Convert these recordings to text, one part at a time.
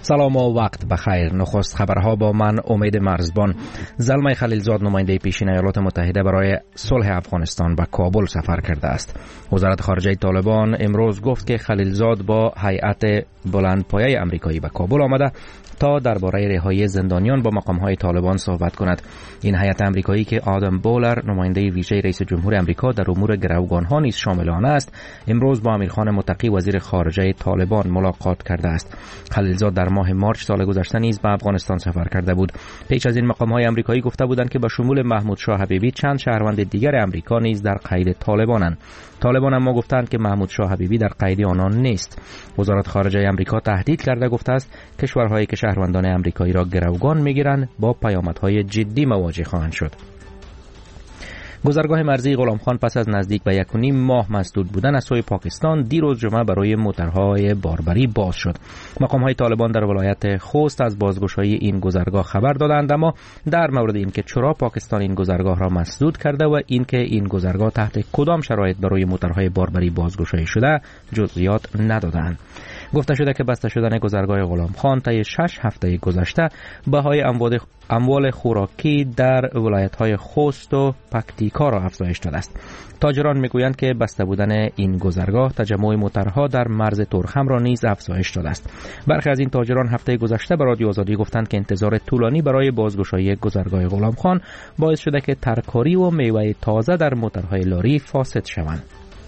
سلام و وقت بخیر. نخست خبرها با من امید مرزبان. زلمه خلیلزاد نماینده پیشین ایالات متحده برای صلح افغانستان به کابل سفر کرده است. وزارت خارجه طالبان امروز گفت که خلیلزاد با هیئت بلندپایه امریکایی به کابل آمده تا درباره رهایی زندانیان با مقام‌های طالبان صحبت کند. این هیئت امریکایی که آدم بولر نماینده ویژه رئیس جمهور آمریکا در امور گروگان‌ها نیز شامل آن است، امروز با امیرخان متقی وزیر خارجه طالبان ملاقات کرده است. خلیلزاد در ماه مارچ سال گذشته نیز به افغانستان سفر کرده بود. پیش از این مقام‌های آمریکایی گفته بودند که به شمول محمود شاه حبیبی چند شهروند دیگر آمریکا نیز در قید طالبانند. طالبان اما گفتند که محمود شاه حبیبی در قید آنان نیست. وزارت خارجه آمریکا تهدید کرده گفته است کشورهایی که شهروندان آمریکایی را گروگان می‌گیرند با پیامدهای جدی مواجه خواهند شد. گذرگاه مرزی غلام خان پس از نزدیک به 1.5 ماه مسدود بودن از سوی پاکستان دیروز جمعه برای موترهای باربری باز شد. مقام‌های طالبان در ولایت خوست از بازگشایی این گذرگاه خبر دادند، اما در مورد اینکه چرا پاکستان این گذرگاه را مسدود کرده و اینکه این گذرگاه تحت کدام شرایط برای موترهای باربری بازگشایی شده جزئیات ندادند. گفته شده که بسته شدن گذرگاه غلام خان طی 6 هفته گذشته بهای اموال خوراکی در ولایت‌های خوست و پکتیکا را افزایش داده است. تاجران میگویند که بسته بودن این گذرگاه تجمع موترها در مرز ترخم را نیز افزایش داده است. برخی از این تاجران هفته گذشته به رادیو آزادی گفتند که انتظار طولانی برای بازگشایی گذرگاه غلام خان باعث شده که ترکاری و میوه تازه در موترهای لاری فاسد شوند.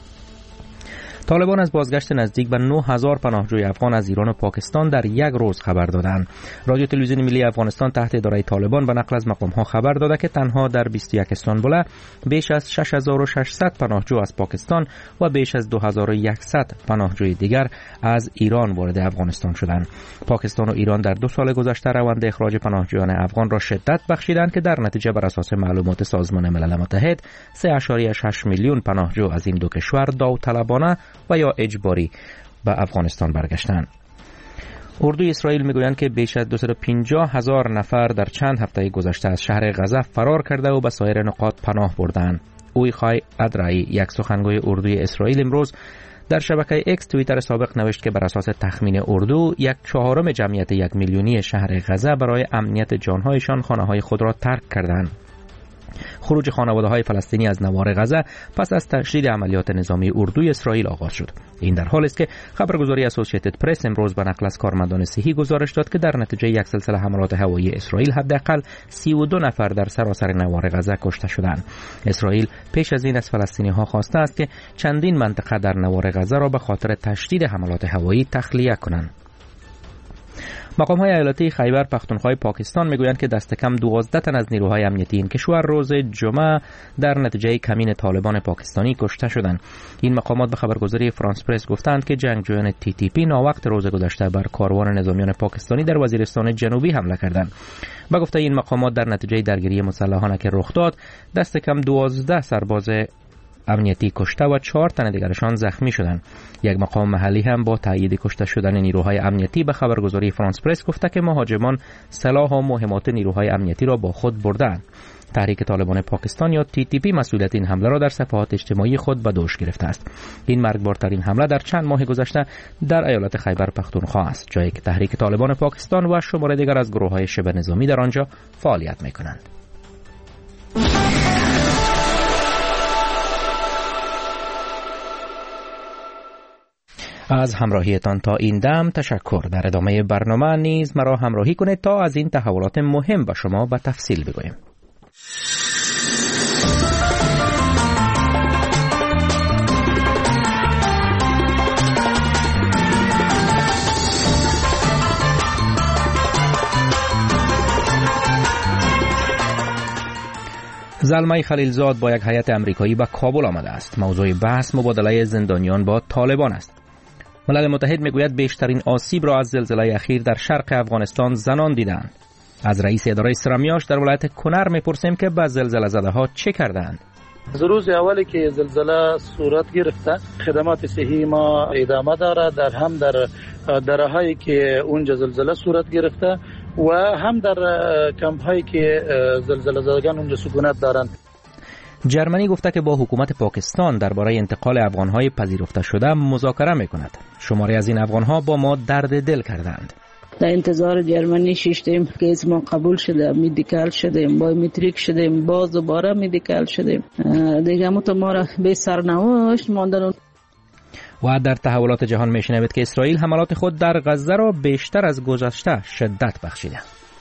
طالبان از بازگشت نزدیک به 9000 پناهجوی افغان از ایران و پاکستان در یک روز خبر دادند. رادیو تلویزیون ملی افغانستان تحت اداره طالبان به نقل از مقام‌ها خبر داده که تنها در 21 استانبول بیش از 6600 پناهجو از پاکستان و بیش از 2100 پناهجوی دیگر از ایران وارد افغانستان شدند. پاکستان و ایران در 2 سال گذشته روند اخراج پناهجویان افغان را شدت بخشیدند که در نتیجه بر اساس معلومات سازمان ملل متحد 3.6 میلیون پناهجو از این دو کشور داوطلبانه و یا اجباری به افغانستان برگشتند. اردوی اسرائیل میگویند که بیش از 250,000 نفر در چند هفته گذشته از شهر غزه فرار کرده و به سایر نقاط پناه بردند. اویخای ادرایی، یک سخنگوی اردوی اسرائیل، امروز در شبکه اکس توییتر سابق نوشت که بر اساس تخمین اردو 1/4 جمعیت 1 میلیونی شهر غزه برای امنیت جانهایشان خانه‌های خود را ترک کردند. خروج خانواده‌های فلسطینی از نوار غزه پس از تشدید عملیات نظامی اردوی اسرائیل آغاز شد. این در حالی است که خبرگزاری اسوسییتد پرس امروز به نقل از کارمندان صحی گزارش داد که در نتیجه یک سلسله حملات هوایی اسرائیل حداقل 32 نفر در سراسر نوار غزه کشته شدند. اسرائیل پیش از این از فلسطینی‌ها خواسته است که چندین منطقه در نوار غزه را به خاطر تشدید حملات هوایی تخلیه کنند. مقام‌های ایالتی خیبر پختونخوا پاکستان میگویند که دست کم 12 تن از نیروهای امنیتی این کشور روز جمعه در نتیجه کمین طالبان پاکستانی کشته شدند. این مقامات به خبرگزاری فرانس پرس گفتند که جنگجویان TTP ناوقت روز گذشته بر کاروان نظامیان پاکستانی در وزیرستان جنوبی حمله کردند. به گفته این مقامات در نتیجه درگیری مسلحانه که رخ داد دست کم 12 سرباز امنیتی کشته و 4 تن دیگرشان زخمی شدند. یک مقام محلی هم با تایید کشته شدن نیروهای امنیتی به خبرگزاری فرانس پرس گفته که مهاجمان سلاح و مهمات نیروهای امنیتی را با خود بردند. تحریک طالبان پاکستان یا TTP مسئولیت این حمله را در صفحات اجتماعی خود به دوش گرفته است. این مرگبارترین حمله در چند ماه گذشته در ایالت خیبر پختونخوا است، جایی که تحریک طالبان پاکستان و شمار دیگر از گروه‌های شبه نظامی در آنجا فعالیت می‌کنند. از همراهیتان تا این دم تشکر. در ادامه برنامه نیز مرا همراهی کنید تا از این تحولات مهم به شما به تفصیل بگویم. زلمه خلیلزاد با یک هیئت امریکایی به کابل آمده است. موضوع بحث مبادله زندانیان با طالبان است. ملل متحد میگوید بیشترین آسیب را از زلزله اخیر در شرق افغانستان زنان دیدند. از رئیس اداره سرمیاش در ولایت کنر میپرسیم که به زلزله زده ها چه کردند. از روز اولی که زلزله صورت گرفته خدمات صحی ما ادامه داره، در هم در درهایی که اونجا زلزله صورت گرفته و هم در کمپ هایی که زلزله زدگان اونجا سکونت دارند. جرمنی گفته که با حکومت پاکستان درباره انتقال افغان‌های پذیرفته شده مذاکره می‌کند. شماری از این افغان‌ها با ما درد دل کردند. در انتظار جرمنی شدیم که از ما قبول شده، مدیکال شدیم، بایومتریک شدیم، باز دوباره مدیکال شدیم. دیگه ما را به سرنوشت ماندن. و در تحولات جهان میشنوید که اسرائیل حملات خود در غزه را بیشتر از گذشته شدت بخشیده.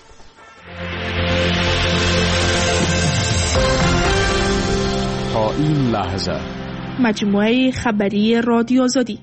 تا این لحظه مجموعه خبری رادیو آزادی.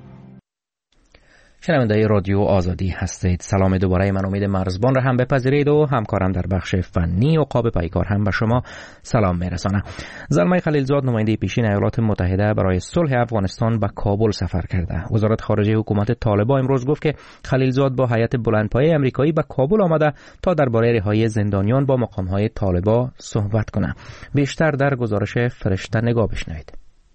شنونده رادیو آزادی هستید. سلام دوباره، من امید مرزبان را هم بپذیرید و همکارم در بخش فنی و قاب پیکار هم به شما سلام میرسانم. زلمه خلیلزاد نماینده پیشین ایالات متحده برای صلح افغانستان به کابل سفر کرده. وزارت خارجه حکومت طالبان امروز گفت که خلیلزاد با هیئت بلندپایه امریکایی به کابل آمده تا درباره رهایی زندانیان با مقامهای طالبان صحبت کنه. بیشتر در گزارش فرشته نگاه بشنوید.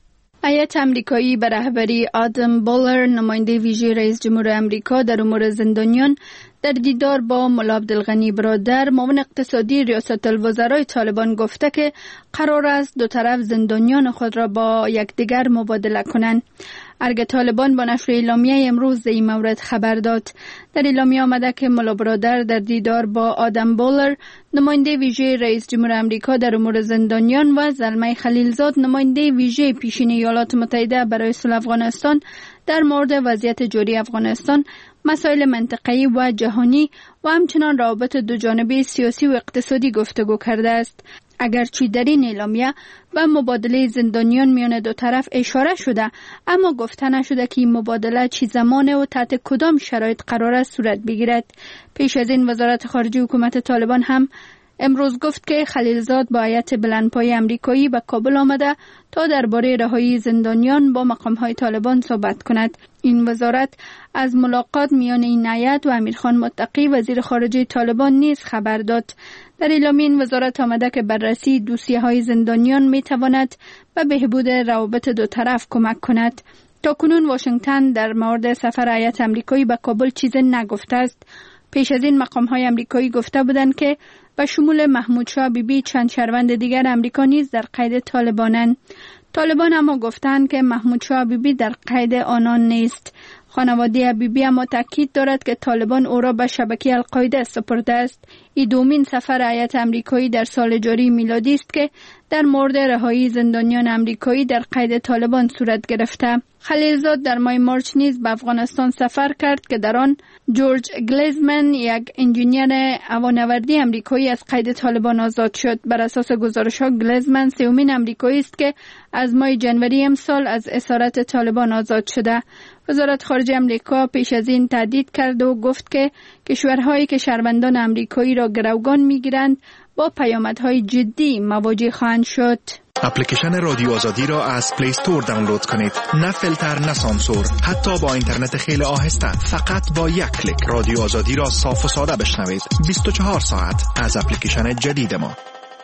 هیئت امریکایی به رهبری آدم بولر، نماینده ویژه رئیس جمهور امریکا در امور زندانیان، در دیدار با ملا عبدالغنی برادر، معاون اقتصادی ریاست الوزرای طالبان گفته که قرار است دو طرف زندانیان خود را با یکدیگر مبادله کنند. ارگ طالبان با نشر اعلامیه امروز این مورد خبر داد. در اعلامیه آمده که ملا برادر در دیدار با آدم بولر، نماینده ویژه رئیس جمهور امریکا در امور زندانیان، و زلمه خلیلزاد، نماینده ویژه پیشین ایالات متحده برای صلح افغانستان، در مورد وضعیت جاری افغانستان، مسائل منطقه‌ای و جهانی و همچنان روابط دو جانبه سیاسی و اقتصادی گفتگو کرده است. اگرچه در این اعلامیه و مبادله زندانیان میان دو طرف اشاره شده، اما گفته نشده که این مبادله چه زمان و تحت کدام شرایط قرار است صورت بگیرد. پیش از این وزارت خارجه حکومت طالبان هم امروز گفت که خلیلزاد با هیئت بلندپایه امریکایی به کابل آمده تا درباره رهایی زندانیان با مقامهای طالبان صحبت کند. این وزارت از ملاقات میان این هیئت و امیرخان متقی، وزیر خارجه طالبان، نیز خبر داد. در اعلامیه این وزارت آمده که بررسی دوسیه‌های زندانیان می‌تواند به بهبود روابط دو طرف کمک کند. تاکنون واشنگتن در مورد سفر هیئت امریکایی به کابل چیزی نگفته است. پیش از این مقام‌های امریکایی گفته بودند که به شمول محمود شاه بیبی چند شهروند دیگر امریکا نیز در قید طالبانند. طالبان اما گفتند که محمود شاه بیبی در قید آنان نیست. خانواده بیبی اما تاکید دارد که طالبان او را به شبکه القاعده سپرده است. این دومین سفر هیئت امریکایی در سال جاری میلادی است که در مورد رهایی زندانیان امریکایی در قید طالبان صورت گرفته. خلیلزاد در ماه مارچ نیز به افغانستان سفر کرد که در آن جورج گلیزمن، یک انجینیر هوانوردی امریکایی، از قید طالبان آزاد شد. بر اساس گزارش‌ها گلیزمن سومین امریکایی است که از ماه جنوری امسال از اسارت طالبان آزاد شده. وزارت خارجه امریکا پیش از این تهدید کرد و گفت که کشورهایی که شهروندان امریکایی را گروگان می‌گیرند با پیامدهای جدی مواجه خواهند شد. اپلیکیشن رادیو آزادی را از پلی استور دانلود کنید. نه فیلتر، نه سانسور، حتی با اینترنت خیلی آهسته. فقط با یک کلیک رادیو آزادی را صاف و ساده بشنوید. 24 ساعت از اپلیکیشن جدید ما.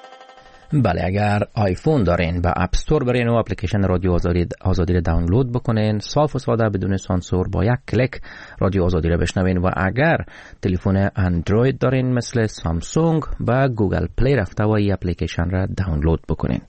بله، اگر آیفون دارین به اپ استور برین و اپلیکیشن رادیو آزادی را دانلود بکنین، صاف و ساده بدون سانسور با یک کلیک رادیو آزادی را بشنوین. و اگر تلفن اندروید دارین مثل سامسونگ، با گوگل پلی رفته و این اپلیکیشن را دانلود بکنین.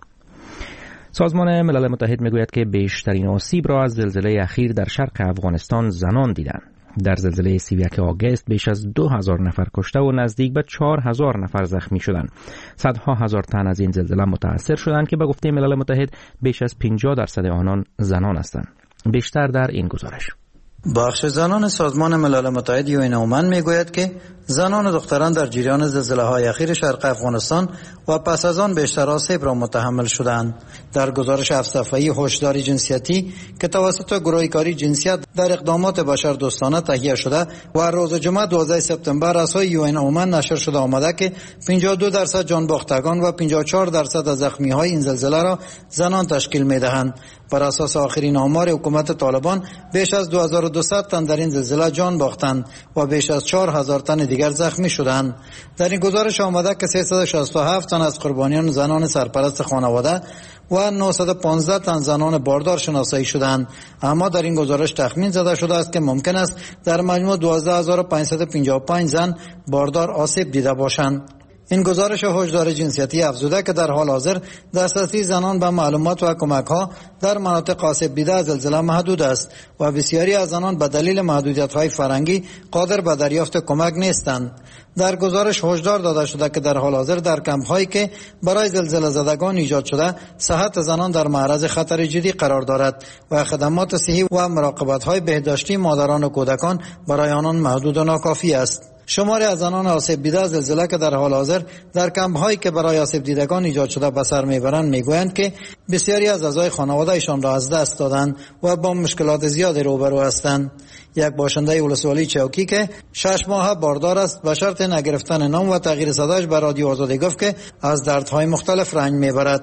سازمان ملل متحد میگوید که بیشترین آسیب را از زلزله اخیر در شرق افغانستان زنان دیدند. در زلزله 31 آگوست بیش از 2000 نفر کشته و نزدیک به 4000 نفر زخمی شدند. صدها هزار تن از این زلزله متاثر شدند که به گفته ملل متحد بیش از 50% آنان زنان هستند. بیشتر در این گزارش. بخش زنان سازمان ملل متحد یون اومن میگوید که زنان و دختران در جریان زلزله‌های اخیر شرق افغانستان و پس از آن بیشتر آسیب را متحمل شدند. در گزارش 7 صفحه‌ای هشداری جنسیتی که توسط گروه کاری جنسیت در اقدامات بشردوستانه تهیه شده و روز جمعه 12 سپتامبر از سوی یون اومن نشر شده آمده که 52% جان باختگان و 54% از زخمی‌های این زلزله را زنان تشکیل می‌دهند. بر اساس آخرین آمار حکومت طالبان بیش از 2200 تن در این زلزله جان باختند و بیش از 4000 تن دیگر زخمی شدند. در این گزارش آمده که 367 تن از قربانیان زنان سرپرست خانواده و 915 تن زنان باردار شناسایی شدند. اما در این گزارش تخمین زده شده است که ممکن است در مجموع 12555 زن باردار آسیب دیده باشند. این گزارش هشدار جنسیتی افزوده که در حال حاضر دسترسی زنان به معلومات و کمک‌ها در مناطق آسیب دیده از زلزله محدود است و بسیاری از زنان به دلیل محدودیت‌های فرهنگی قادر به دریافت کمک نیستند. در گزارش هشدار داده شده که در حال حاضر در کمپ‌هایی که برای زلزله زدگان ایجاد شده صحت زنان در معرض خطر جدی قرار دارد و خدمات صحی و مراقبت‌های بهداشتی مادران و کودکان برای آنان محدود و ناکافی است. شماری از زنان آسیب دیده از زلزله که در حال حاضر در کمپ‌هایی که برای آسیب دیدگان ایجاد شده به سر میبرند میگویند که بسیاری از اعضای خانواده‌شان را از دست دادند و با مشکلات زیادی روبرو هستند. یک باشنده ولسوالی چوکی که 6 ماه باردار است به شرط نگرفتن نام و تغییر صدایش به رادیو آزادی گفت که از دردهای مختلف رنج میبرد.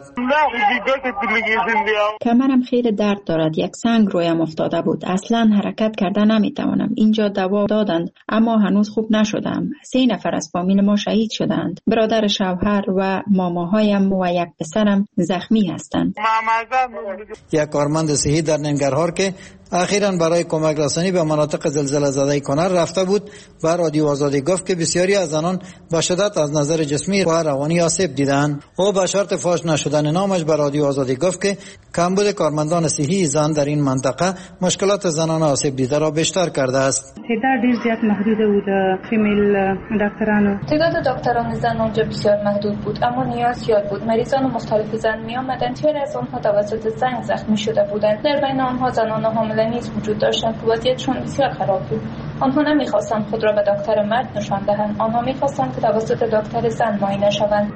کمرم خیلی درد دارد. یک سنگ رویم افتاده بود. اصلا حرکت کرده نمیتوانم. اینجا دوا دادند اما هنوز خوب نشدم. 3 نفر از فامیل ما شهید شدند. برادر شوهر و ماماهایم و یک پسرم زخمی هستند. یک کارمند صحی در ننگرهار که اخیراً برای کمک رسانی به مناطق زلزله زده کنر رفته بود و رادیو آزادی گفت که بسیاری از زنان به شدت از نظر جسمی و روانی آسیب دیدند. او به شرط فاش نشدن نامش به رادیو آزادی گفت که کمبود کارمندان صحی زن در این منطقه مشکلات زنان آسیب دیده را بیشتر کرده است. تعداد زیاد محدود بود. فیمیل دکتران تعداد دکتران زن اونجا بسیار محدود بود اما نیاز زیاد بود. مریضان مختلف زن می آمدند. بسیاری از آنها توسط زنگ زخمی شده بودند. در بین آنها زنان حامل نیز وجود داشتند که وضعیتشان بسیار خراب بود. آنها نمیخواستند خود را به دکتر مرد نشان دهند. آنها میخواستند که توسط دکتر زن معاینه شوند.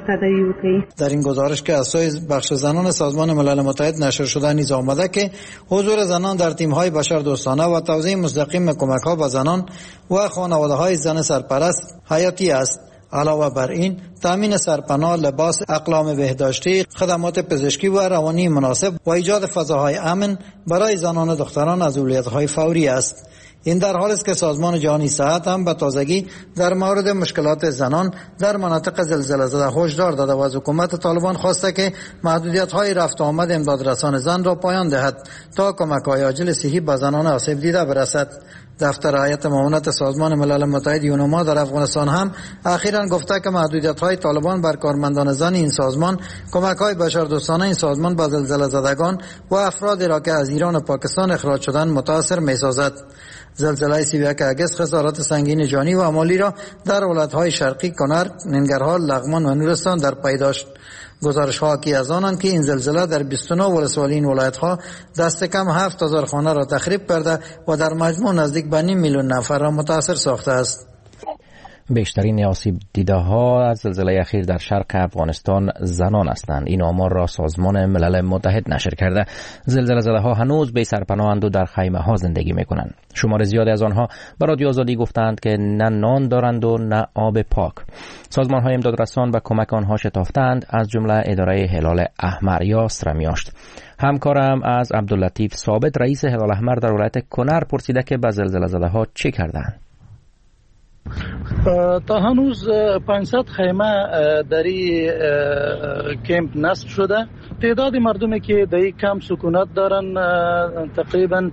در این گزارش که از سوی بخش زنان سازمان ملل متحد نشر شده نیز آمده که حضور زنان در تیم‌های بشردوستانه و توزیع مستقیم کمک‌ها به زنان و خانواده‌های زن سرپرست حیاتی است. علاوه بر این تامین سرپناه، لباس، اقلام بهداشتی، خدمات پزشکی و روانی مناسب و ایجاد فضاهای امن برای زنان و دختران از اولویت‌های فوری است. این در حالی است که سازمان جهانی صحت هم به تازگی در مورد مشکلات زنان در مناطق زلزله زده هشدار داده و از حکومت طالبان خواسته که محدودیت‌های رفت و آمد امدادرسان زن را پایان دهد تا کمک‌های عاجل صحی به زنان آسیب دیده برسد. دفتر هیئت معاونت سازمان ملل متحد یونما در افغانستان هم اخیراً گفته که محدودیت‌های طالبان بر کارمندان زن این سازمان کمک‌های بشردوستانه این سازمان به زلزله زدگان و افرادی را که از ایران و پاکستان اخراج شدند متاثر می‌سازد. زلزله 31 اگست خسارات سنگین جانی و مالی را در ولایت‌های شرقی کنر، ننگرهار، لغمان و نورستان در پی داشت. گزارش‌ها حاکی از آنند که این زلزله در 29 ولسوالی این ولایت‌ها دست کم 7000 خانه را تخریب کرده و در مجموع نزدیک به 5 میلیون نفر را متاثر ساخته است. بیشترین آسیب دیده ها از زلزله اخیر در شرق افغانستان زنان هستند. این آمار را سازمان ملل متحد نشر کرده. زلزله زده ها هنوز بی سرپناهند و در خیمه ها زندگی می کنند. شمار زیادی از آنها به رادیو آزادی گفتند که نه نان دارند و نه آب پاک. سازمان های امدادرسان به کمک آنها شتافتند، از جمله اداره هلال احمر یا سرمیاشت. همکارم از عبداللطیف ثابت رئیس هلال احمر در ولایت کنر پرسیده که به زلزله زده ها چه کردند. تا هنوز 500 خیمه در این کمپ نصب شده. تعداد مردمی که در این کمپ سکونت دارن تقریبا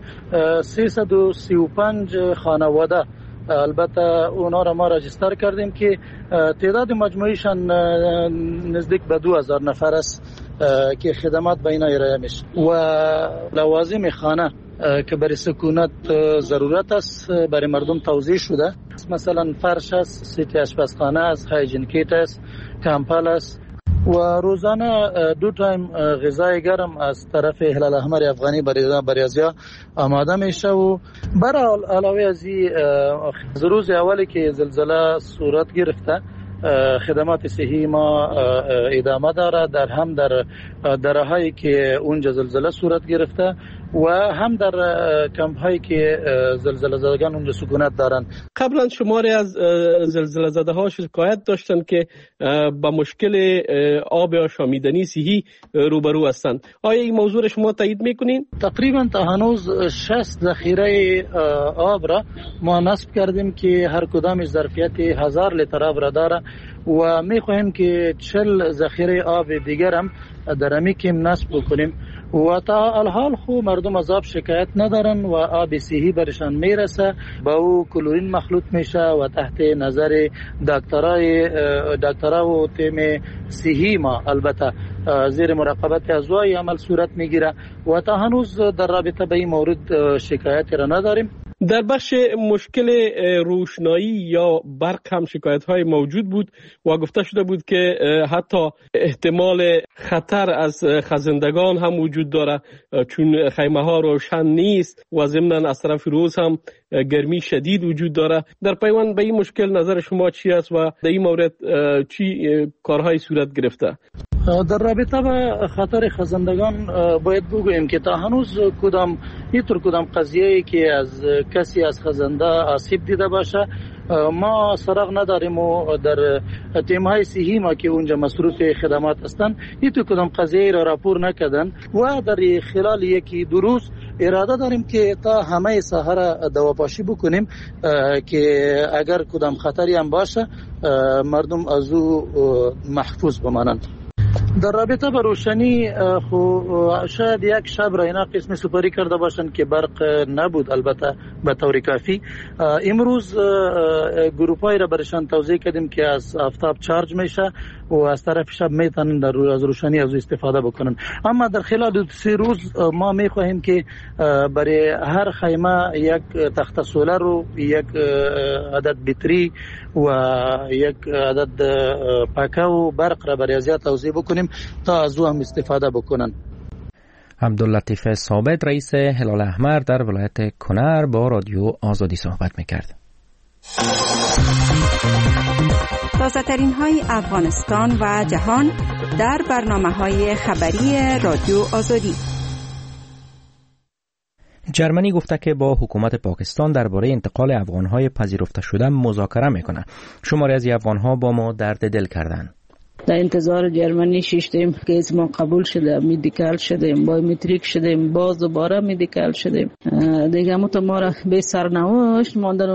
335 خانواده. البته اونا را ما رجیستر کردیم که تعداد مجموعیشان نزدیک به 2000 نفر است که خدمات به اینا ارائه میشه و لوازم خانه که برای سکونت ضرورت است برای مردم توزیع شده. مثلا فرش است، سیت آشپزخانه است، هایجین کیت است، کمپل است و روزانه 2 تایم غذای گرم از طرف هلال احمر افغانی برای ازیا آماده میشه. و برای علاوه از این روز اولی که زلزله صورت گرفته خدمات صحی ما ادامه داره، در هم در درهایی که اونجا زلزله صورت گرفته و هم در کمپ هایی که زلزله زدگان اونجا سکونت دارن. قبلا شماری از زلزله زده ها شکایت داشتن که با مشکل آب آشامیدنی صحی روبرو هستند. آیا این موضوع شما تایید میکنین؟ تقریبا تا هنوز 60 ذخیره آب را ما نصب کردیم که هر کدامش ظرفیت 1000 لیتر آب را داره و میخواهیم که 40 ذخیره آب دیگر هم در امی کم نصب بکنیم و تا الحال خو مردم از آب شکایت ندارن و آب صحی برشان میرسه، با او کلورین مخلوط میشه و تحت نظر دکترها و تیم صحی ما البته زیر مراقبت عضوی عمل صورت میگیره و تا هنوز در رابطه به این مورد شکایتی را نداریم. در بخش مشکل روشنایی یا برق هم شکایت های موجود بود و گفته شده بود که حتی احتمال خطر از خزندگان هم وجود داره چون خیمه ها روشن نیست و ضمناً از طرف روز هم گرمی شدید وجود داره. در پیوند به این مشکل نظر شما چی است و در این مورد چی کارهای صورت گرفته؟ در رابطه با خطر خزندگان باید بگوییم که تا هنوز کدام قضیه‌ای که از کسی از خزنده آسیب دیده باشه ما سراغ نداریم و در تیم‌های صحی ما که اونجا مصروف خدمات هستند هیچ کدام قضیه را راپور نکردن و در خلال یکی دو روز اراده داریم که تا همه ساحه را دواپاشی بکنیم که اگر کدام خطری هم باشه مردم از او محفوظ بمانند. در رابطه با روشنی شاید یک شب را اینا قسم سپاری کرده باشند که برق نبود، البته به طور کافی. امروز گروپایی را برشان توضیح کردیم که از آفتاب چارج میشه و از طرف شب میتونن از روشنی از استفاده بکنن. اما در خلال 3 روز ما میخواهیم که برای هر خیمه یک تخت سولر و یک عدد بطری و یک عدد پاکه و برق را برای ازیاد توزیع بکنیم تا از او هم استفاده بکنن. عبداللطیف ثابت رئیس هلال احمر در ولایت کنر با رادیو آزادی صحبت میکرد. تازه ترین های افغانستان و جهان در برنامه های خبری رادیو آزادی. جرمنی گفته که با حکومت پاکستان درباره انتقال افغانهای پذیرفته شده مذاکره میکنه. شماری از افغانها با ما درد دل کردند. در انتظار جرمنی شدیم که از ما قبول شده، مدیکال شدیم، بایومتریک شدیم، باز دوباره مدیکال شدیم. دیگه ما را به سرنوشت ماندن.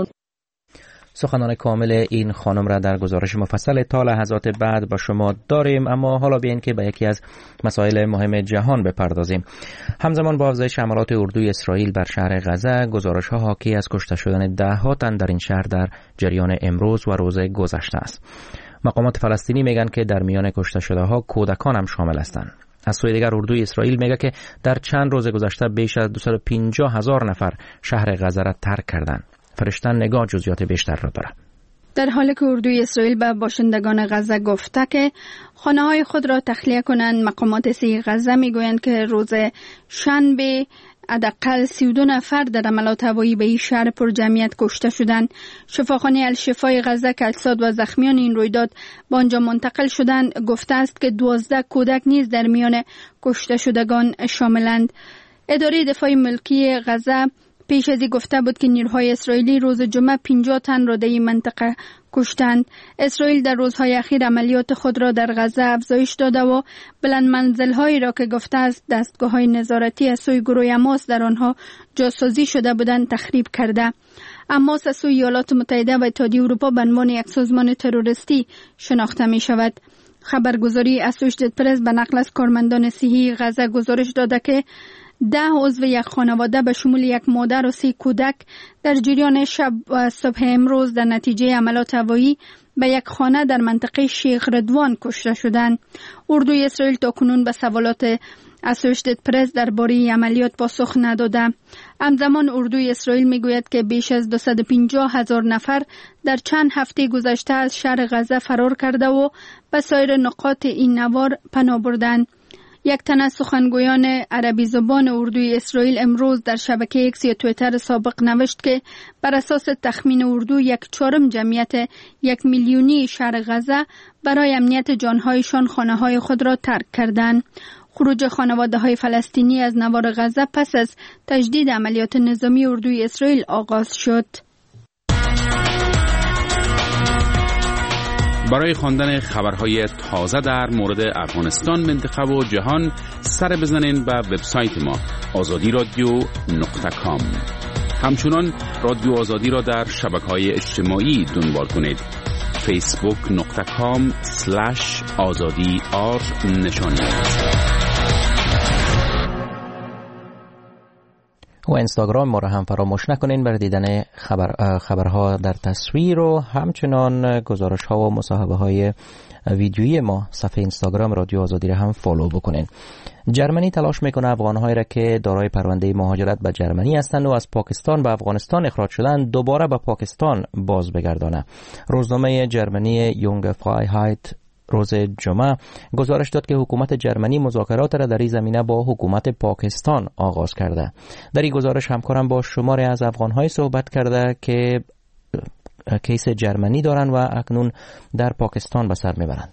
سخنان کامل این خانم را در گزارش مفصل تا لحظات بعد با شما داریم، اما حالا بیاین که به یکی از مسائل مهم جهان بپردازیم. همزمان با افزایش حملات اردوی اسرائیل بر شهر غزه، گزارش‌ها حاکی از کشته شدن ده‌ها تن در این شهر در جریان امروز و روز گذشته است. مقامات فلسطینی میگن که در میان کشته شده‌ها کودکان هم شامل هستند. از سوی دیگر اردوی اسرائیل میگه که در چند روز گذشته بیش از 250,000 نفر شهر غزه را ترک کردند. فرشتن نگاه جزئیات بیشتر را داره. در حالی که اردوی اسرائیل به باشندگان غزه گفته که خانه‌های خود را تخلیه کنند، مقامات صحی غزه میگویند که روز شنبه حداقل 32 نفر در حملات هوایی به این شهر پر جمعیت کشته شدند. شفاخانه الشفای غزه که اجساد و زخمیان این رویداد به آنجا منتقل شدند گفته است که 12 کودک نیز در میان کشته شدگان شاملند. اداره دفاع ملکی غزه پیش از این گفته بود که نیروهای اسرائیلی روز جمعه 50 تن را در این منطقه کشتند. اسرائیل در روزهای اخیر عملیات خود را در غزه افزایش داده و بلند منزل‌هایی را که گفته است دستگاه‌های نظارتی از سوی گروه حماس در آنها جاسازی شده بودند تخریب کرده. حماس از سوی ایالات متحده و اتحادیه اروپا به عنوان یک سازمان تروریستی شناخته می شود. خبرگزاری اسوشیتد پرس به نقل از کارمندان صحی غزه گزارش داده که 10 عضو یک خانواده به شمول یک مادر و 3 کودک در جریان شب و صبح امروز در نتیجه حملات هوایی به یک خانه در منطقه شیخ رضوان کشته شدند. اردوی اسرائیل تاکنون به سوالات اسوشیتد پرس درباره عملیات پاسخ نداده. همزمان اردوی اسرائیل میگوید که بیش از 250,000 نفر در چند هفته گذشته از شهر غزه فرار کرده و به سایر نقاط این نوار پناه بردند. یک تن از سخنگویان عربی زبان اردوی اسرائیل امروز در شبکه ایکس یا توییتر سابق نوشت که بر اساس تخمین اردو 1/4 جمعیت 1 میلیونی شهر غزه برای امنیت جانهایشان خانه‌های خود را ترک کردند. خروج خانواده‌های فلسطینی از نوار غزه پس از تجدید عملیات نظامی اردوی اسرائیل آغاز شد. برای خواندن خبرهای تازه در مورد افغانستان، منطقه و جهان سر بزنین به وبسایت ما azadiradio.com. همچنان رادیو آزادی را در شبکه‌های اجتماعی دنبال کنید. facebook.com/azadi_r نشانی. و اینستاگرام ما را هم فراموش نکنین برای دیدن خبرها در تصویر و همچنان گزارش ها و مصاحبه های ویدیویی ما صفحه اینستاگرام رادیو آزادی را هم فالو بکنین. جرمنی تلاش میکنه افغان‌هایی را که دارای پرونده مهاجرت به جرمنی هستند و از پاکستان به افغانستان اخراج شدند دوباره به پاکستان باز بگردانه. روزنامه جرمنی یونگ فرایهایت روز جمعه گزارش داد که حکومت جرمنی مذاکرات را در این زمینه با حکومت پاکستان آغاز کرده. در این گزارش همکارم با شماری از افغان‌های صحبت کرده که کیس جرمنی دارن و اکنون در پاکستان به سر میبرند.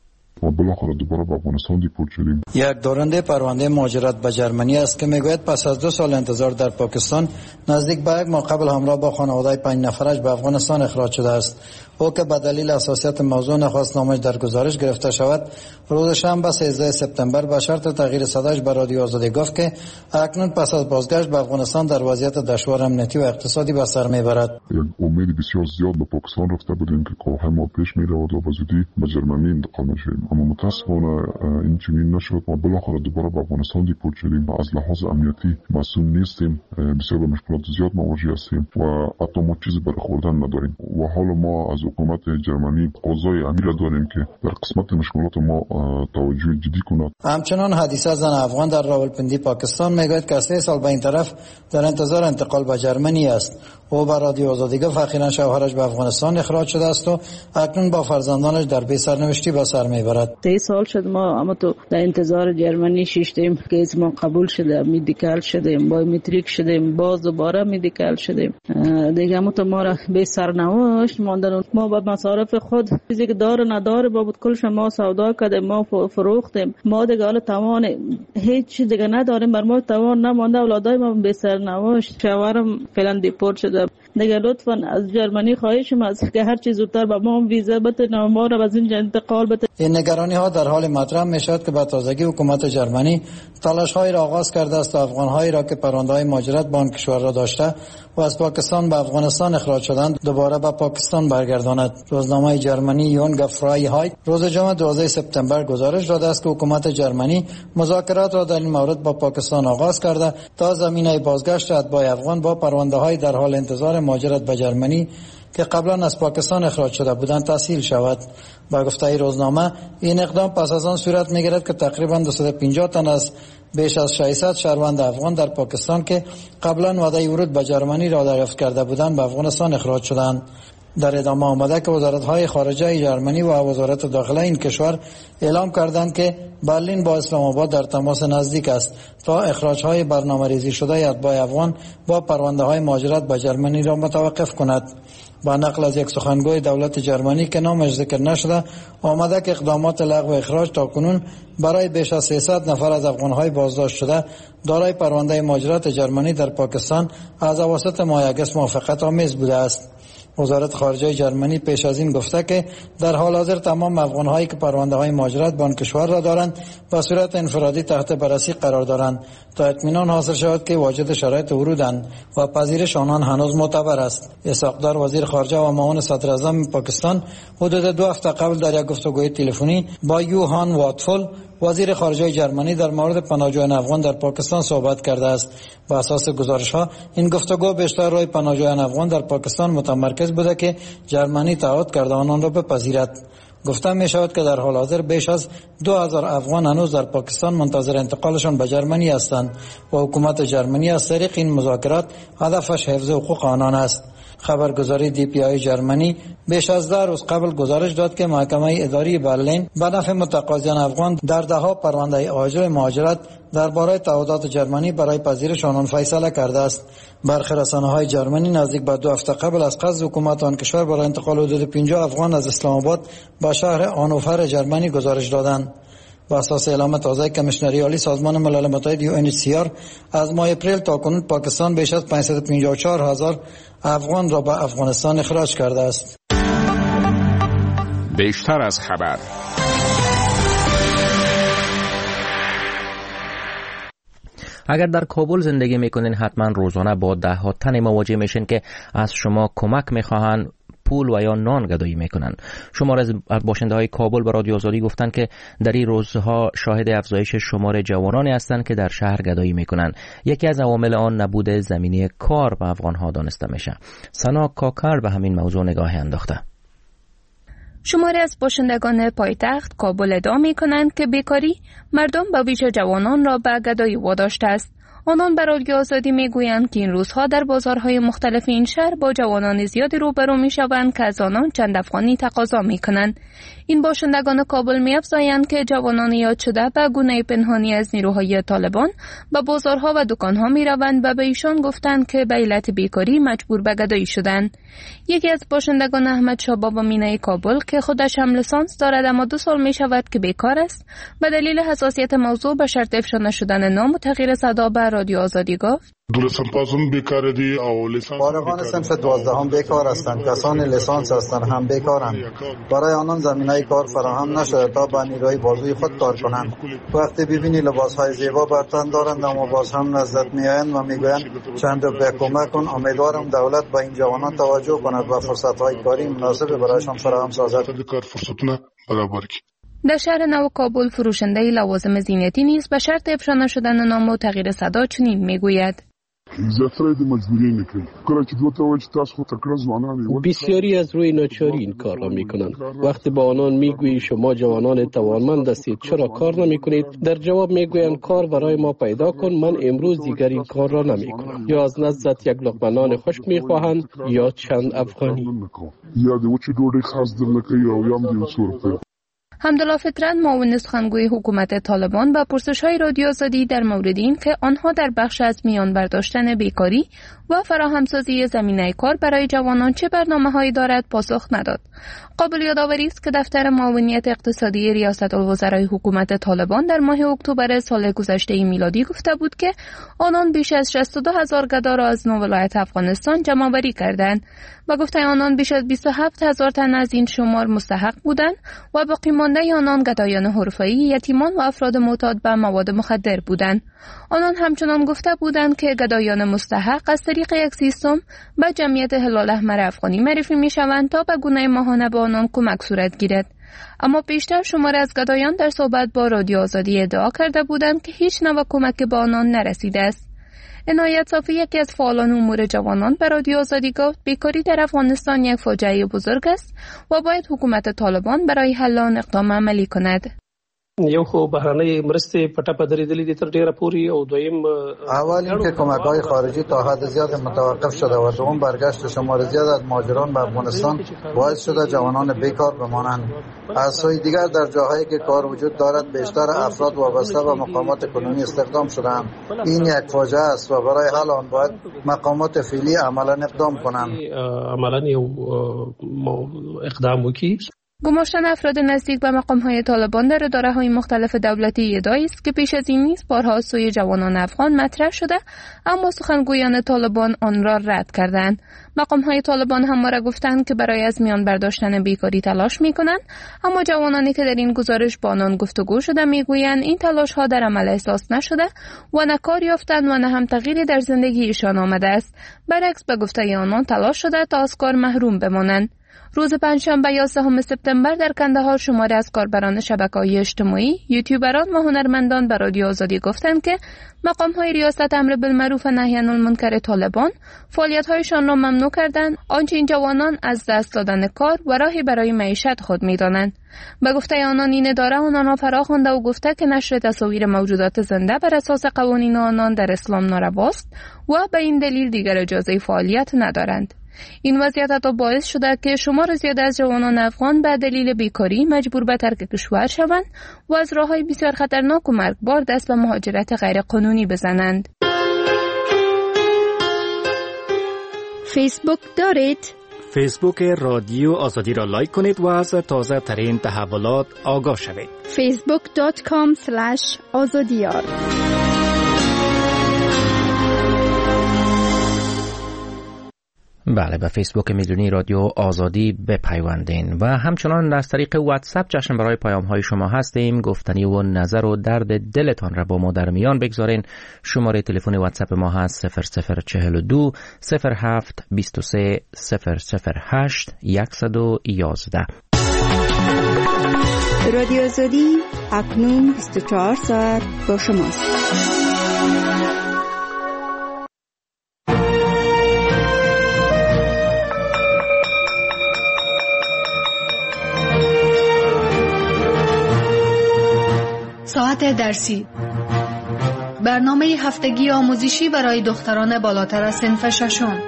و بالاخره دوباره به افغانستان دیپورت شدیم. یک دارنده پرونده مهاجرت به جرمنی است که میگوید پس از 2 سال انتظار در پاکستان نزدیک به 1 ماه قبل همراه با خانواده 5 نفرش به افغانستان اخراج شده است. او که به دلیل حساسیت موضوع نخواست نامش در گزارش گرفته شود، روز شنبه 13 سپتامبر به شرط تغییر صداش به رادیو آزادی گفت که اکنون پس از بازگشت به افغانستان در وضعیت دشوار امنیتی و اقتصادی به سر میبرد. یک امید بسیار زیاد به پاکستان رفته بودیم که کارهای ما پیش میرود و به زودی به جرمنی انتقال میشیم، اما متاسفانه این چنین نشد و بالاخره دوباره به افغانستان دیپورت شدیم. از لحاظ امنیتی مسئول نیستیم، بسیار به مشکلات زیاد مواجه هستیم و حتی ما چیزی برای خوردن نداریم و حالا ما از حکومت جرمنی قضای امیر داریم که در قسمت مشکلات ما توجه جدی کند. همچنان حدیثه زن افغان در راولپندی پاکستان میگوید که 3 سال به این طرف در انتظار انتقال به جرمنی است. او به رادیو آزادی گفت اخیراً شوهرش به افغانستان اخراج شده است و اکنون با فرزندانش در بی سرنوشتی به سر میبرد. 3 سال شد ما اما تو در انتظار جرمنی شیشتیم که از ما قبول شده، میدیکال شدیم، بایومتریک شدیم، باز دوباره میدیکال شدیم. دیگه ما تو ما را بی سرنوشت ماندن. ما با مصارف خود چیزی که داره نداره بابت کلش ما سودا کردیم، ما فروختیم، ما دیگه حالا توان هیچ چیز دیگه نداریم، بر ما توان نمانده. اولادای ما بی سرنوشت، شوهرم فعلا دیپورت شده. دیگه لطفاً از جرمنی خواهشم است که هر چیز زودتر به ما ویزا بده، ما را از اینجا انتقال بده. این نگرانی ها در حال مطرح می شود که به تازگی حکومت جرمنی تلاش هایی را آغاز کرده است تا افغان هایی را که پرونده های مهاجرت به آن کشور را داشته و از پاکستان به افغانستان اخراج شدند دوباره به پاکستان برگرداند. روزنامه جرمنی یونگ فرایهایت روز جمعه 12 سپتامبر گزارش داده است که حکومت جرمنی مذاکرات را در این مورد با پاکستان آغاز کرده تا زمینه بازگشت اتباع افغان با پرونده های در حال انتظار مهاجرت به جرمنی که قبلا از پاکستان اخراج شده بودند تسهیل شود. با گفته روزنامه این اقدام پس از آن صورت می‌گیرد که تقریبا 250 تن از بیش از 600 شهروند افغان در پاکستان که قبلا وعده ورود به جرمنی را دریافت کرده بودند به افغانستان اخراج شدند. در ادامه آمده که وزارت‌های خارجه جرمنی و وزارت داخله این کشور اعلام کردند که برلین با اسلام آباد در تماس نزدیک است تا اخراج‌های برنامه‌ریزی شده اتباع افغان با پرونده‌های مهاجرت به جرمنی را متوقف کند. با نقل از یک سخنگوی دولت جرمنی که نامش ذکر نشده آمده که اقدامات لغو اخراج تاکنون برای بیش از 300 نفر از افغان‌های بازداشت شده دارای پرونده مهاجرت جرمنی در پاکستان از اواسط ماه اگست موافقت آمیز بوده است. وزارت خارجه جرمنی پیش از این گفته که در حال حاضر تمام افغان‌هایی که پرونده‌های مهاجرت به آن کشور را دارند به صورت انفرادی تحت بررسی قرار دارند تا اطمینان حاصل شود که واجد شرایط ورودند و پذیرش آنان هنوز معتبر است. اسحاق‌دار وزیر خارجه و معاون صدر اعظم پاکستان حدود 2 هفته قبل در یک گفتگوی تلفنی با یوهان واتفول وزیر خارجه جرمنی در مورد پناهجویان افغان در پاکستان صحبت کرده است. بر اساس گزارش‌ها این گفتگو بیشتر روی پناهجویان افغان در پاکستان متمرکز بوده که جرمنی تعهد کرده آنان را بپذیرد. گفته می شود که در حال حاضر بیش از 2000 افغان هنوز در پاکستان منتظر انتقالشان به جرمنی هستند و حکومت جرمنی از طریق این مذاکرات هدفش حفظ حقوق آنان است. خبرگزاری DPI جرمنی بیش از 10 روز قبل گزارش داد که محکمه اداری برلین به نفع متقاضیان افغان در ده‌ها پرونده آجر مهاجرت درباره تعهدات جرمنی برای پذیرش آنان فیصله کرده است. برخی رسانه‌های جرمنی نزدیک به 2 هفته قبل از قصد حکومت آن کشور برای انتقال حدود 50 افغان از اسلام آباد به شهر آنوفر جرمنی گزارش دادند. با اساس اعلام تازه کمیشنری عالی سازمان ملل متحد UNHCR از ماه اپریل تا کنون پاکستان بیش از 554,000 افغان را به افغانستان اخراج کرده است. بیشتر از خبر. اگر در کابل زندگی میکنین حتما روزانه با 10 تن مواجه میشین که از شما کمک میخواهن پول و یا نان گدایی میکنند. شمار از باشنده‌های کابل به رادیو آزادی گفتند که در این روزها شاهد افزایش شمار جوانانی هستند که در شهر گدایی میکنند. یکی از عوامل آن نبود زمینه کار به افغانها دانسته میشه. سنا کاکر به همین موضوع نگاهی انداخته. شماری از باشندگان پایتخت کابل ادعا می‌کنند که بیکاری مردم به ویژه جوانان را به گدایی واداشته است. آنان به رادیو آزادی میگویند که این روزها در بازارهای مختلف این شهر با جوانان زیادی روبرو میشوند که از آنان چند افغانی تقاضا میکنند. این باشندگان کابل می‌افزایند که جوانان یاد شده به گونه پنهانی از نیروهای طالبان به بازارها و دکانها میروند و به ایشان گفتند که به علت بیکاری مجبور به گدایی شدند. یکی از باشندگان احمد شاه بابا مینه کابل که خودش هم لیسانس دارد اما 2 سال میشود که بیکار است، به دلیل حساسیت موضوع به شرط افشا نشدن نام و تغییر صدا به رادیو آزادی گفت: فارغان صنف 12 بیکار هستند. کسان لیسانس هستند هم بیکارند. برای آنان زمینه کار فراهم نشده تا با نیروی بازوی خود کار کنند. وقتی ببینی لباسهای زیبا بر تن دارند اما باز هم نزدت میآیند و میگویند چند روپیه کمک کن. امیدوارم دولت با این جوانان توجه کند و فرصت‌های کاری مناسب برایشان فراهم سازد. در شهر نو کابل فروشنده لوازم زینتی نیز به شرط افشا نشدن نام و تغییر صدا چنین میگوید: بسیاری از روی ناچاری این کار را میکنند. وقتی با آنان میگویی شما جوانان توانمند هستید چرا کار نمیکنید، در جواب میگویند کار برای ما پیدا کن، من امروز دیگر این کار را نمیکنم. یا از نزدت یک لقمه نان خشک میخواهند یا چند افغانی. حمدالله فطرت معاون سخنگوی حکومت طالبان با پرسش‌های رادیو آزادی در مورد این که آنها در بخش از میان برداشتن بیکاری و فراهمسازی زمینه کار برای جوانان چه برنامه‌هایی دارد پاسخ نداد. قابل یادآوری است که دفتر معاونیت اقتصادی ریاست الوزرای حکومت طالبان در ماه اکتبر سال گذشته میلادی گفته بود که آنان بیش از 62,000 گدا را از 9 ولایت افغانستان جمع‌آوری کردند و گفته آنان بیش از 27,000 تن از این شمار مستحق بودند و باقی مانده آنان گدایان حرفه‌ای، یتیمان و افراد معتاد به مواد مخدر بودند. آنان همچنان گفته بودند که گدایان مستحق از طریق یک سیستم به جمعیت هلال احمر افغانی معرفی می‌شوند تا به گونه ماهانه به آنان کمک صورت گیرد. اما بیشتر شماره از گدایان در صحبت با رادیو آزادی ادعا کرده بودند که هیچ نوع کمک به آنان نرسیده است. عنایت صافی یکی از فعالان امور جوانان به رادیو آزادی گفت بیکاری در افغانستان یک فاجعه بزرگ است و باید حکومت طالبان برای حل آن اقدام عملی کند. یو خو بهرنۍ مرستې پټه پدریدلې دي تر ډیره پوري او دویم اول اینکه کمک‌های خارجی تا حد زیاد متوقف شده و دوم برگشت شمار زیاد از مهاجران به افغانستان باعث شده جوانان بیکار بمانند. از سوی دیگر در جاهایی که کار وجود دارد بیشتر افراد وابسته به مقامات کنونی استخدام شدند. این یک فاجعه است و برای حل آن باید مقامات فعلی عملا اقدام کنند. اقدام وکړي. گماشتن افراد نزدیک به مقام‌های طالبان در اداره‌های مختلف دولتی ادعایی است که پیش از این نیز بارها سوی جوانان افغان مطرح شده اما سخنگویان طالبان آن را رد کردند. مقام‌های طالبان همواره گفتند که برای از میان برداشتن بیکاری تلاش می‌کنند، اما جوانانی که در این گزارش با آنان گفتگو شده می‌گویند این تلاش‌ها در عمل احساس نشده و نه کار یافتند و نه هم تغییری در زندگیشان آمده است. برعکس به گفته آنان تلاش شده تا از کار محروم بمانند. روز پنجشنبه 11 سپتامبر در کندهار شماری از کاربران شبکه‌های اجتماعی، یوتیوبران و هنرمندان به رادیو آزادی گفتند که مقام‌های ریاست امر بالمعروف و نهی عن المنکر طالبان فعالیت‌هایشان را ممنوع کردند، آنچه این جوانان از دست دادن کار و راهی برای معیشت خود می‌دانند. به گفته آنان این اداره آنان را فراخوانده و گفته که نشر تصاویر موجودات زنده بر اساس قوانین آنان در اسلام نارواست و به این دلیل دیگر اجازه فعالیت ندارند. این وضعیت حتی باعث شده که شمار زیاد از جوانان افغان به دلیل بیکاری مجبور به ترک کشور شوند و از راه‌های بسیار خطرناک و مرگبار دست به مهاجرت غیرقانونی بزنند. فیسبوک دارید؟ فیسبوک رادیو آزادی را لایک کنید و از تازه ترین تحولات آگاه شوید. facebook.com/azadiyar بله، به فیسبوک میلیونی رادیو آزادی بپیوندین و همچنان از طریق واتساپ جشن برای پیام های شما هستیم. گفتنی و نظر و درد دلتان را با ما در میان بگذارین. شماره تلفن واتساپ ما هست 0042 07 23 008 111. رادیو آزادی اکنون 24 ساعت با شماست. ساعت درسی، برنامه هفتگی آموزشی برای دختران بالاتر از صنف ششم.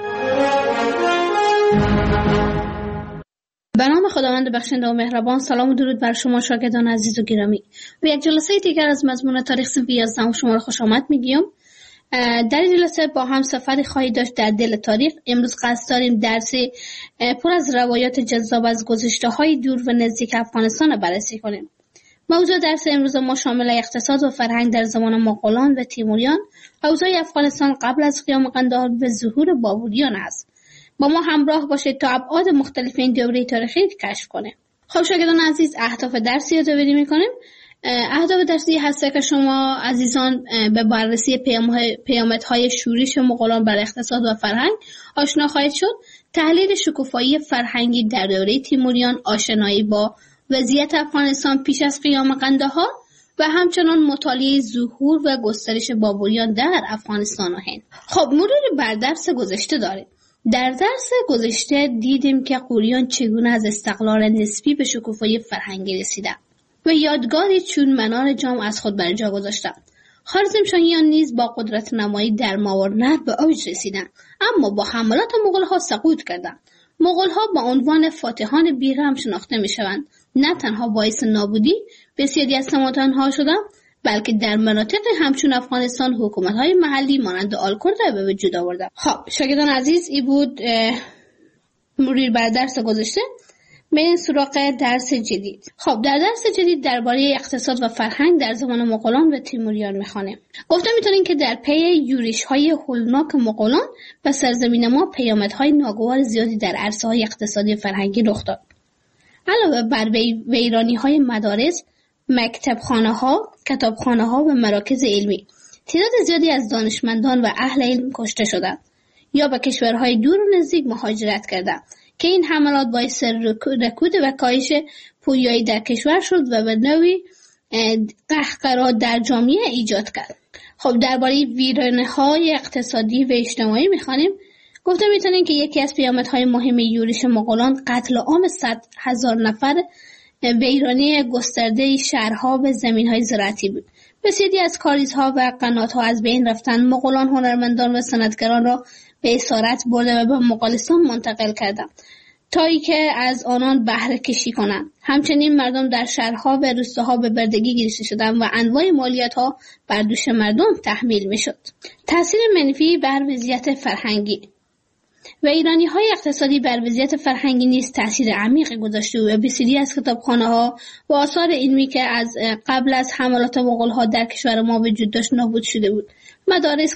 به نام خداوند بخشنده و مهربان. سلام و درود بر شما شاگردان عزیز و گرامی. به یک جلسه دیگر از مضمون تاریخ صنف 11 شما را خوش آمد میگیم. در جلسه با هم سفری خواهید داشت در دل تاریخ. امروز قصد داریم درسی پر از روایات جذاب از گذشته‌های دور و نزدیک افغانستان را بررسی کنیم. موضوع درس امروز ما شامل اقتصاد و فرهنگ در زمان مغولان و تیموریان، اوضاع افغانستان قبل از قیام قندهار و ظهور بابوریان است. با ما همراه باشید تا ابعاد مختلف این دوره تاریخی کشف کنیم. خب شاگردان عزیز، اهداف درسی رو یادآوری می‌کنیم. اهداف درسی هست که شما عزیزان به بررسی پیامدهای شورش مغولان بر اقتصاد و فرهنگ آشنا خواهید شد، تحلیل شکوفایی فرهنگی در دوره تیموریان، آشنایی با وضعیت افغانستان پیش از قیام قندهار و همچنان مطالعه ظهور و گسترش بابوریان در افغانستان و هند. خب مرور بر درس گذشته داریم. در درس گذشته دیدیم که غوریان چگونه از استقلال نسبی به شکوفایی فرهنگی رسیدند و یادگاری چون منار جام از خود بر جا گذاشتند. خوارزمشاهیان نیز با قدرت نمایی در ماورنهر به اوج رسیدند، اما با حملات مغول‌ها سقوط کردند. مغول‌ها با عنوان فاتحان بیرحم شناخته می‌شوند. نه تنها باعث نابودی بسیاری از تمدن‌ها شدند، بلکه در مناطق همچون افغانستان حکومت‌های محلی مانند آلکورد به وجود آوردند. خب شاگردان عزیز، این بود مرور بر درس گذشته. بریم سراغ درس جدید. خب در درس جدید درباره اقتصاد و فرهنگ در زمان مغولان و تیموریان می‌خوانیم. گفته می‌تونیم که در پی یورش‌های هولناک مغولان و سرزمین ما پیامدهای ناگوار زیادی در عرصه‌های اقتصادی و فرهنگی رخ داد. علاوه بر ویرانی‌های مدارس، مکتبخانه‌ها، کتابخانه‌ها و مراکز علمی، تعداد زیادی از دانشمندان و اهل علم کشته شدند یا به کشورهای دور و نزدیک مهاجرت کردند که این حملات باعث رکود و کاهش پویایی در کشور شد و به نوعی قهقرا در جامعه ایجاد کرد. خب درباره ویرانی‌های اقتصادی و اجتماعی می‌خوانیم. گفته می‌تونیم که یکی از پیامدهای مهم یورش مغولان قتل عام 100,000 نفر ویرانی گسترده شهرها و زمین‌های زراعتی بود. بسیاری از کاریزها و قنات‌ها از بین رفتند. مغولان هنرمندان و صنعتگران را به اسارت برده و به مغولستان منتقل کردند تا اینکه از آنان بهره کشی کنند. همچنین مردم در شهرها و روستاها به بردگی گرفته شدند و انواع مالیات‌ها بر دوش مردم تحمیل می‌شد. تأثیر منفی بر وضعیت فرهنگی و ایرانی‌های اقتصادی بر وضعیت فرهنگی نیز تأثیر عمیقی گذاشته و بسیاری از کتابخانه‌ها و آثار علمی که از قبل از حملات مغول‌ها در کشور ما وجود داشت نابود شده بود. مدارس،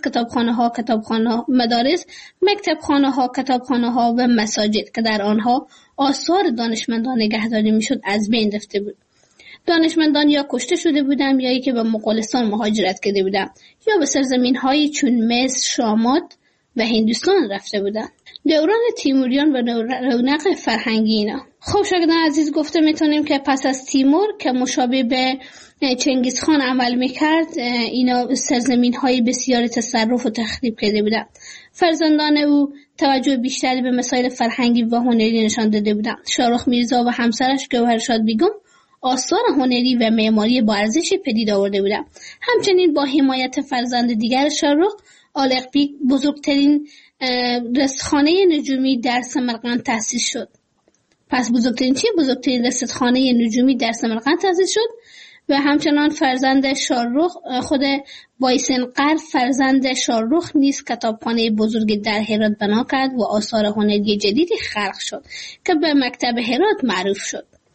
مکتبخانه‌ها، کتابخانه‌ها و مساجد که در آنها آثار دانشمندان نگهداری می‌شد از بین رفته بود. دانشمندان یا کشته شده بودند یا که به مغولستان مهاجرت کرده بودند یا به سرزمین‌های چون مصر، شامات و هندوستان رفته بودند. دوران تیموریان و رونق فرهنگی اینا. خب شاگردان عزیز، گفته میتونیم که پس از تیمور که مشابه به چنگیزخان عمل میکرد، اینا سرزمین‌های بسیاری تصرف و تخریب کرده بودند. فرزندان او توجه بیشتری به مسائل فرهنگی و هنری نشان داده بودند. شاهرخ میرزا و همسرش گوهرشاد بیگم آثار هنری و معماری با ارزشی پدید آورده بودند. همچنین با حمایت فرزند دیگر شاهرخ، آلغبیک بزرگترین رصدخانه نجومی در سمرقند تأسیس شد. پس بزرگترین رصدخانه نجومی در سمرقند تأسیس شد و همچنان فرزند شاهرخ، خود بایسنقر فرزند شاهرخ نیز کتابخانه بزرگی در هرات بنا کرد و آثار هنری جدیدی خلق شد که به مکتب هرات معروف شد.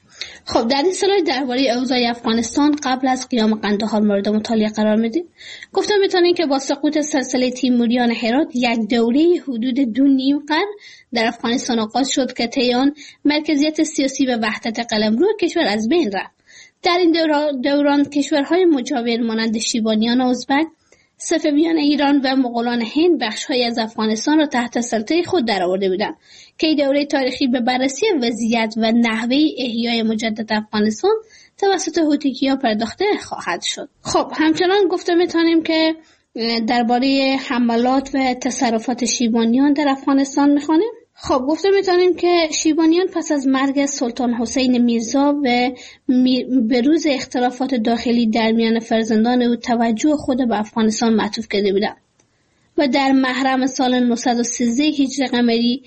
خب در این سلاید درباره اوضاع افغانستان قبل از قیام قندهار مورد مطالعه قرار میدیم. گفتم میتونین که با سقوط سلسله تیموریان هرات یک دوره حدود 2.5 قرن در افغانستان آغاز شد که طی آن مرکزیت سیاسی و وحدت قلمرو کشور از بین رفت. در این دوران کشورهای مجاور مانند شیبانیان ازبک، صفویان ایران و مغولان هند بخش‌هایی از افغانستان را تحت سلطه خود درآورده بودند که این دوره تاریخی به بررسی وضعیت و نحوه احیای مجدد افغانستان توسط هوتکی‌ها پرداخته خواهد شد. خب همچنان گفته می‌تونیم که درباره حملات و تصرفات شیبانیان در افغانستان می‌خوانیم. خب گفته میتونیم که شیبانیان پس از مرگ سلطان حسین میرزا و بروز اختلافات داخلی در میان فرزندان او توجه خود به افغانستان معطوف کرده بودند و در محرم سال 913 هجری قمری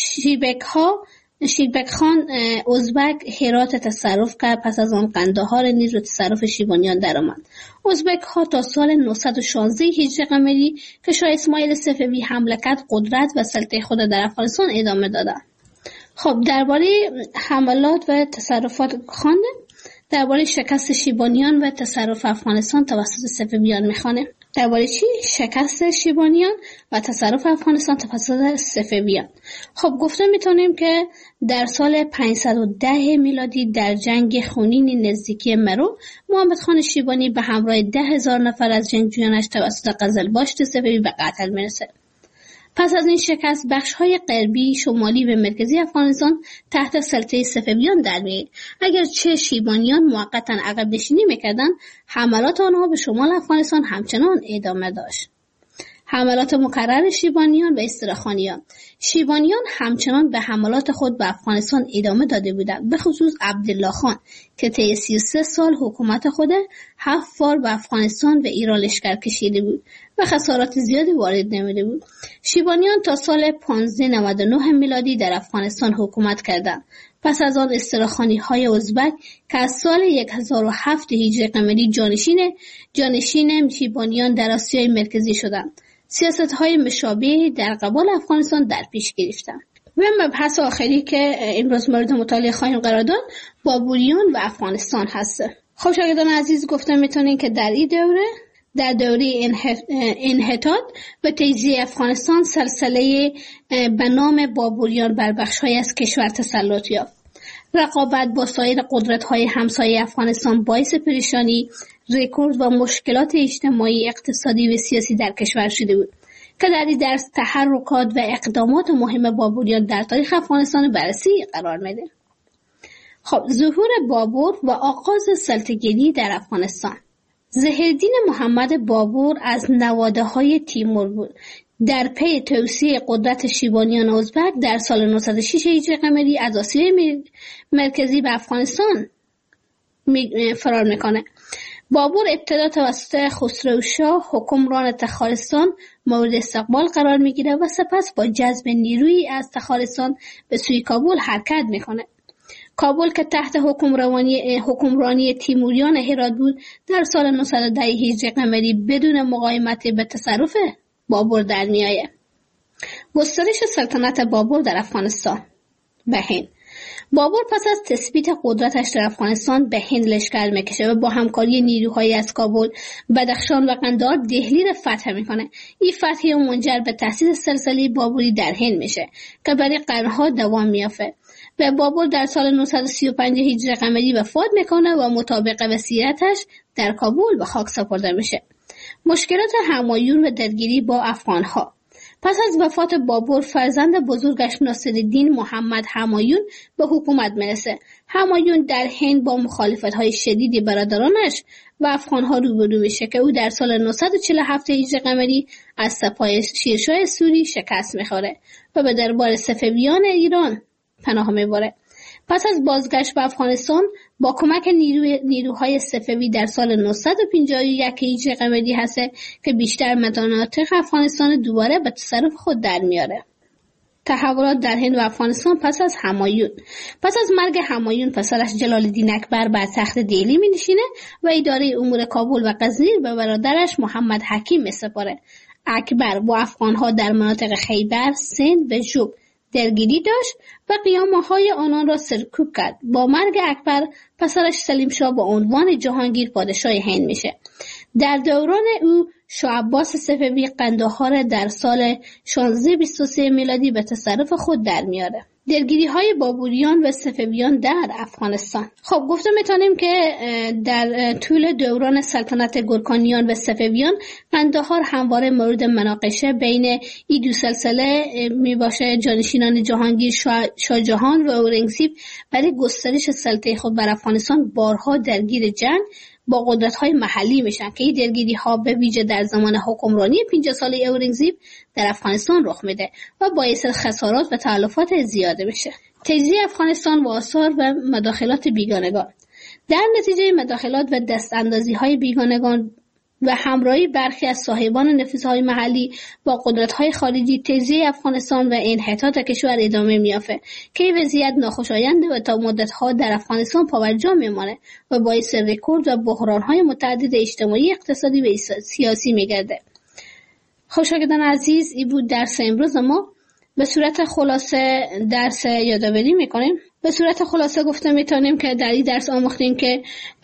شیبک خان ازبک هرات تصرف کرد. پس از آن قندهار نیز به تصرف شیبانیان درآمد. ازبک ها تا سال 916 هجری قمری که شاه اسماعیل صفوی حمله کرد قدرت و سلطه خود در افغانستان ادامه دادند. خب درباره حملات و تصرفات خواندیم. درباره شکست شیبانیان و تصرف افغانستان توسط صفویان میخوانیم. درباره چی؟ شکست شیبانیان و تصرف افغانستان توسط صفویان. خب گفته میتونیم که در سال 510 میلادی در جنگ خونین نزدیکی مرو محمد خان شیبانی به همراه 10,000 نفر از جنگجویانش توسط قزلباشت صفوی به قتل میرسه. پس از این شکست بخش‌های غربی، شمالی و مرکزی افغانستان تحت سلطه صفویان در می‌آید. اگرچه شیبانیان موقتاً عقب نشینی می‌کردند، حملات آنها به شمال افغانستان همچنان ادامه داشت. حملات مکرر شیبانیان و استراخانیان. شیبانیان همچنان به حملات خود به افغانستان ادامه داده بودند، به خصوص عبدالله خان که طی 33 سال حکومت خود 7 بار به افغانستان و ایران لشکر کشیده بود و خسارات زیادی وارد نموده بود. شیبانیان تا سال 1599 میلادی در افغانستان حکومت کردند. پس از آن استراخانی‌های ازبک که از سال 1007 هجری قمری جانشین شیبانیان در آسیای مرکزی شدند. سیاست‌های مشابهی در قبال افغانستان در پیش گرفتند. و مبحث آخری که امروز مورد مطالعه خواهیم قرار داد بابوریان و افغانستان هست. خب شاگردان عزیز گفتم میتونین که در دوره انحطاط و تجزیه افغانستان سلسله به نام بابوریان بر بخش‌های از کشور تسلط یافت. رقابت با سایر قدرت‌های همسایه افغانستان باعث پریشانی، رکورد و مشکلات اجتماعی، اقتصادی و سیاسی در کشور شده بود که در این درس تحرکات و اقدامات مهم بابوریان در تاریخ افغانستان بررسی قرار میده. خب ظهور بابور و آغاز سلطه‌گیری در افغانستان. ظهیرالدین محمد بابور از نواده‌های تیمور بود. در پی توسعه قدرت شیبانیان ازبک در سال 906 هجری قمری از آسیای مرکزی به افغانستان فرار میکنه. بابور ابتدا توسط خسروشاه حکمران تخارستان مورد استقبال قرار میگیره و سپس با جذب نیرویی از تخارستان به سوی کابل حرکت میکنه. کابل که تحت حکمرانی تیموریان هرات بود در سال 910 هجری قمری بدون مقاومت به تصرف بابور در میآید. گسترش سلطنت بابور در افغانستان. به هند. بابور پس از تثبیت قدرتش در افغانستان به هند لشکر میکشه و با همکاری نیروهای از کابل، بدخشان و قندهار دهلی را فتح میکنه. این فتح منجر به تأسیس سلسله بابوری در هند میشه که برای قرنها دوام میافته. و بابور در سال 935 هجری قمری وفات میکنه و مطابق وصیتش در کابل به خاک سپرده میشه. مشکلات همایون و درگیری با افغانها. پس از وفات بابور فرزند بزرگش ناصرالدین محمد همایون به حکومت میرسه. همایون در هند با مخالفت‌های شدید برادرانش و افغانها روبرو میشه که او در سال 947 هجری قمری از سپاه شیرشاه سوری شکست میخوره و به دربار صفویان ایران پناه میبره. پس از بازگشت به افغانستان با کمک نیروهای صفوی در سال 951 هجری قمری هسته که بیشتر مناطق افغانستان دوباره به تصرف خود در میاره. تحولات در هند و افغانستان پس از همایون. پس از مرگ همایون پسرش جلالالدین اکبر بر تخت دهلی می نشینه و اداره امور کابل و غزنی به برادرش محمد حکیم می سپاره. اکبر با افغانها در مناطق خیبر، سند و ژوب درگیری داشت و قیامه‌های آنان را سرکوب کرد. با مرگ اکبر پسرش سلیم شاه با عنوان جهانگیر پادشاه هند میشه. در دوران او شاه عباس صفوی قندهار در سال 1623 میلادی به تصرف خود در میاره. درگیری‌های بابوریان و صفویان در افغانستان. خب گفته میتونیم که در طول دوران سلطنت گورکانیان و صفویان قندهار همواره مورد مناقشه بین این دو سلسله میباشه. جانشینان جهانگیر شاه جهان و اورنگزیب برای گسترش سلطه خود بر افغانستان بارها درگیر جنگ با قدرت‌های محلی میشن که این درگیری‌ها به ویژه در زمان حکمرانی 50 ساله اورنگزیب در افغانستان رخ میده و باعث خسارات و تلفات زیاده میشه. تجزیه افغانستان و آثار و مداخلات بیگانگان. در نتیجه مداخلات و دستاندازی‌های بیگانگان و همراهی برخی از صاحبان نفوذهای محلی با قدرت‌های خارجی، تجزیه افغانستان و انحطاط کشور ادامه می‌یافته که این وضعیت ناخوشایند و تا مدت‌ها در افغانستان پابرجا میمانه و باعث رکورد و بحران‌های متعدد اجتماعی، اقتصادی و سیاسی می‌گرده. خوشاگردان عزیز، این بود درس امروز ما. به صورت خلاصه درس یادآوری می‌کنیم. به صورت خلاصه گفته میتونیم که در این درس آموختیم که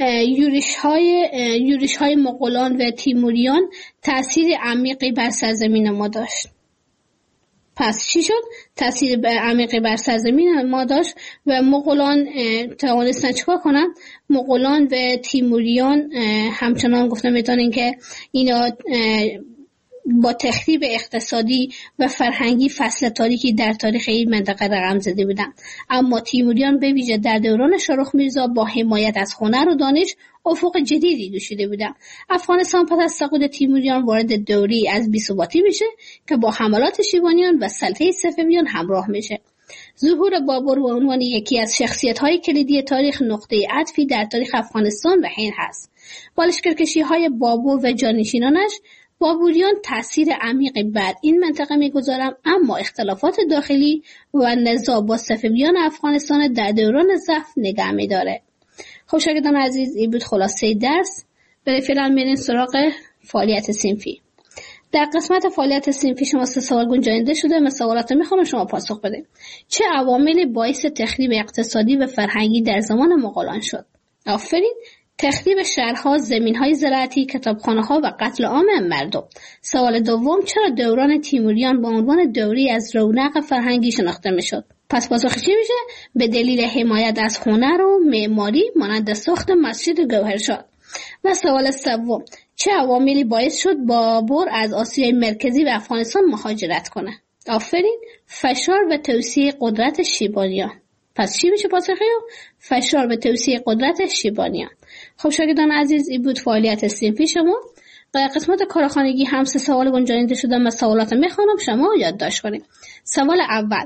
یورش های مغولان و تیموریان تأثیر عمیقی بر سرزمین ما داشت. پس چی شد؟ تأثیر عمیقی بر سرزمین ما داشت و مغولان توانستن چیکار کنن؟ مغولان و تیموریان همچنان گفته میتونیم که اینا با تخریب اقتصادی و فرهنگی فصل تاریکی در تاریخ این منطقه رقم زده بودند. اما تیموریان به ویژه در دوران شاهرخ میرزا با حمایت از هنر و دانش افق جدیدی دوشیده بودند. افغانستان پس از سقوط تیموریان وارد دوری از بی‌ثباتی میشه که با حملات شیبانیان و سلطه صفویان همراه میشه. ظهور بابر به عنوان یکی از شخصیت‌های کلیدی تاریخ نقطه عطفی در تاریخ افغانستان و هند هست. با لشکرکشی‌های بابر و جانشینانش بابوریان تأثیر عمیقی بر این منطقه میگذارند، اما اختلافات داخلی و نزاع با صفویان افغانستان در دوران ضعف نگه می‌داره. خب شاگردان عزیز، این بود خلاصه درس. برای فعلا میریم سراغ فعالیت صنفی. در قسمت فعالیت صنفی شما 3 سوال گنجانده شده. من سوالات میخوام شما پاسخ بدید. چه عواملی باعث تخریب اقتصادی و فرهنگی در زمان مغولان شد؟ آفرین. تخریب شهرها، زمینهای زراعتی، کتابخانه‌ها و قتل عام مردم. سوال دوم، چرا دوران تیموریان با عنوان دوری از رونق فرهنگی شناخته میشد؟ پس پاسخ چی میشه؟ به دلیل حمایت از هنر و معماری مانند ساخت مسجد گوهرشاد. و سوال سوم، چه عواملی باعث شد بابر از آسیای مرکزی و افغانستان مهاجرت کنه؟ آفرین، فشار و توسعه قدرت شیبانیان. پس چی میشه پاسخ؟ فشار و توسعه قدرت شیبانیان. خب شاگردان عزیز، این بود فعالیت صنفی شما. در قسمت کارخانگی هم 3 سوال گنجانده شده. من سوالات میخوانم، شما یادداشت کنید. سوال اول،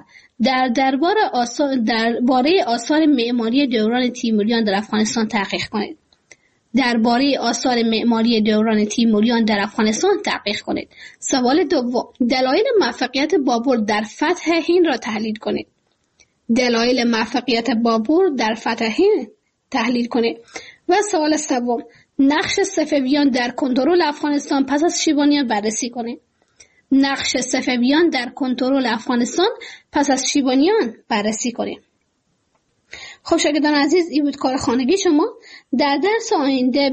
درباره آثار معماری دوران تیموریان در افغانستان تحقیق کنید. درباره آثار معماری دوران تیموریان در افغانستان تحقیق کنید. سوال دوم، دلایل موفقیت بابر در فتح هند را تحلیل کنید. دلایل موفقیت بابر در فتح هند تحلیل کنید. و سوال سوم، نقش صفویان در کنترل افغانستان پس از شیبانیان بررسی کنید. نقش صفویان در کنترل افغانستان پس از شیبانیان بررسی کنید. خب شاگردان عزیز، این بود کار خانگی شما. در درس آینده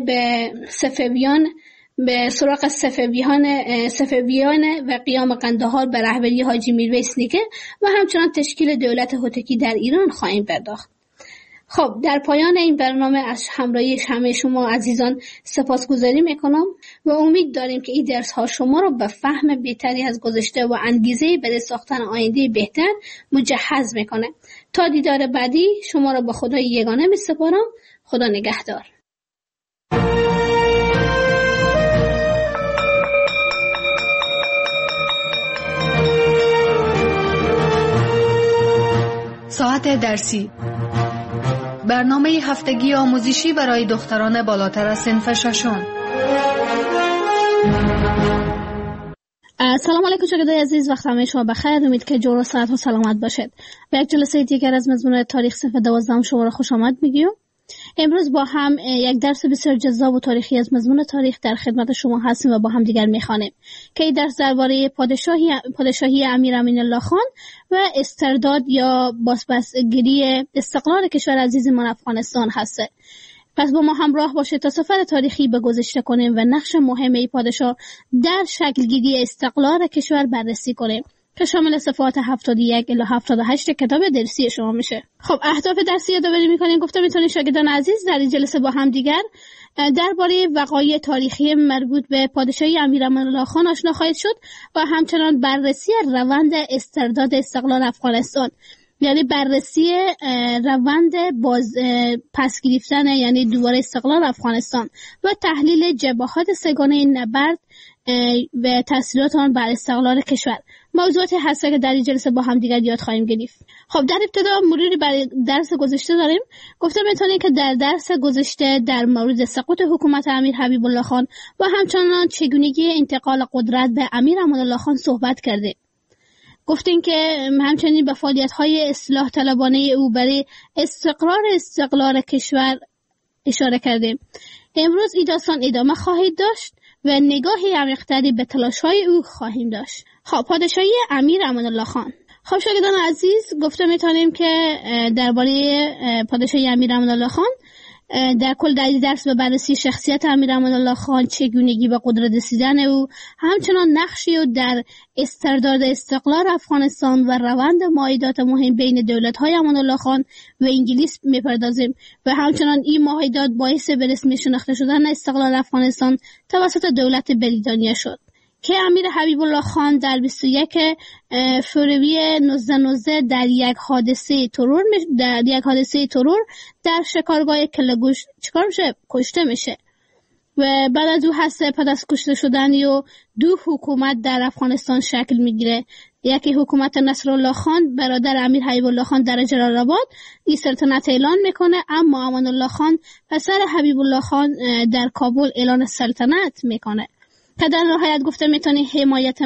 به سراغ صفویان و قیام قندهار به رهبری حاجی میرویس نیکه و همچنان تشکیل دولت هوتکی در ایران خواهیم پرداخت. خب در پایان این برنامه از همراهی همه شما عزیزان سپاسگزاری میکنم و امید داریم که این درس ها شما را به فهم بهتری از گذشته و انگیزه برای ساختن آینده بهتر مجهز میکنه. تا دیدار بعدی شما را به خدای یگانه میسپارم. خدا نگهدار. ساعت درسی، برنامه هفتگی آموزشی برای دختران بالاتر از صنف ششم. سلام علیکم شاگردای عزیز، وقت همه شما بخیر. امید که جور و صحت و سلامت باشید. به یک جلسه دیگر از مضمون تاریخ صنف 12 شما را خوش آمد میگیم. امروز با هم یک درس بسیار جذاب و تاریخی از مضمون تاریخ در خدمت شما هستیم و با هم دیگر میخوانیم که این درس درباره پادشاهی امیر امان الله خان و استرداد یا بازپسگیری استقلال کشور عزیزمان افغانستان هست. پس با ما همراه باشید تا سفر تاریخی به گذشته کنیم و نقش مهم ای پادشاه در شکلگیری استقلال کشور بررسی کنیم که شامل صفحات 71 الی 78 کتاب درسی شما میشه. خب اهداف درسی یادآوری میکنیم. گفتم میتونید شاگردان عزیز در این جلسه با هم دیگر درباره وقایع تاریخی مربوط به پادشاهی امیر امان الله خان آشنا خواهید شد و همچنان بررسی روند استرداد استقلال افغانستان، یعنی بررسی روند پس گرفتن یعنی دوباره استقلال افغانستان و تحلیل جبهات سگانه نبرد و تاثیرات آن بر استقلال کشور، موضوعاتی هست که در این جلسه با هم دیگر یاد خواهیم گرفت. خب در ابتدا مروری بر درس گذشته داریم. گفتم میتونید که در درس گذشته در مورد سقوط حکومت امیر حبیب الله خان و همچنان چگونگی انتقال قدرت به امیر امان الله خان صحبت کردیم. گفتیم که همچنین به فعالیت‌های اصلاح طلبانه او برای استقلال کشور اشاره کردیم. امروز این داستان ادامه خواهید داشت و نگاهی عمیق‌تری به تلاش‌های او خواهیم داشت. خب پادشاهی امیر امان الله خان. خب شاگردان عزیز گفته میتونیم که درباره پادشاهی امیر امان الله خان در کل در این درس به بررسی شخصیت امیر امان الله خان، چگونگی به قدرت رسیدن او، همچنان نقشی او در استرداد استقلال افغانستان و روند معاهدات مهم بین دولت‌های امان الله خان و انگلیس میپردازیم و همچنان این معاهدات باعث به رسمی شناخته شدن استقلال افغانستان توسط دولت بریتانیا شد که امیر حبیب الله خان در 21 فوریه 1919 در یک حادثه ترور در شکارگاه کلهگوش کشته میشه و بعد از او پس از کشته شدن دو حکومت در افغانستان شکل میگیره. یکی حکومت نصرالله خان برادر امیر حبیب الله خان در جلال‌آباد این سلطنت اعلان میکنه، اما امان الله خان پسر حبیب الله خان در کابل اعلان سلطنت میکنه که در نهایت گفته میتونی حمایت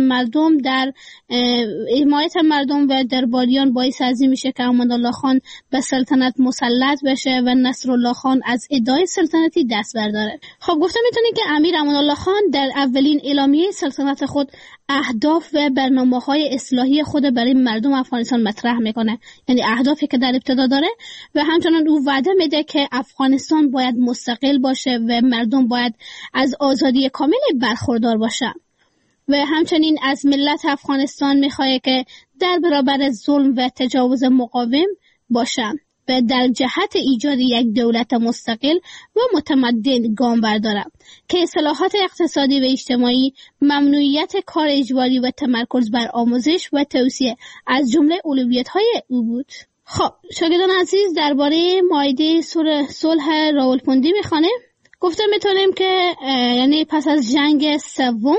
مردم و درباریان باعث از این میشه که امان الله خان به سلطنت مسلط بشه و نصرالله خان از ادعای سلطنتی دست برداره. خب گفته میتونی که امیر امان الله خان در اولین اعلامیه سلطنت خود اهداف و برنامه‌های اصلاحی خود برای مردم افغانستان مطرح میکنه، یعنی اهدافی که در ابتدا داره و همچنان او وعده میده که افغانستان باید مستقل باشه و مردم باید از آزادی کامل برخوردار باشن و همچنین از ملت افغانستان میخواه که در برابر ظلم و تجاوز مقاوم باشن و در جهت ایجاد یک دولت مستقل و متمدن گام بردارن که اصلاحات اقتصادی و اجتماعی، ممنوعیت کار اجباری و تمرکز بر آموزش و توسعه از جمله اولویت‌های او بود. خب شاگردان عزیز درباره معاهده صلح راولپیندی میخوانه. گفته میتونیم که یعنی پس از جنگ سوم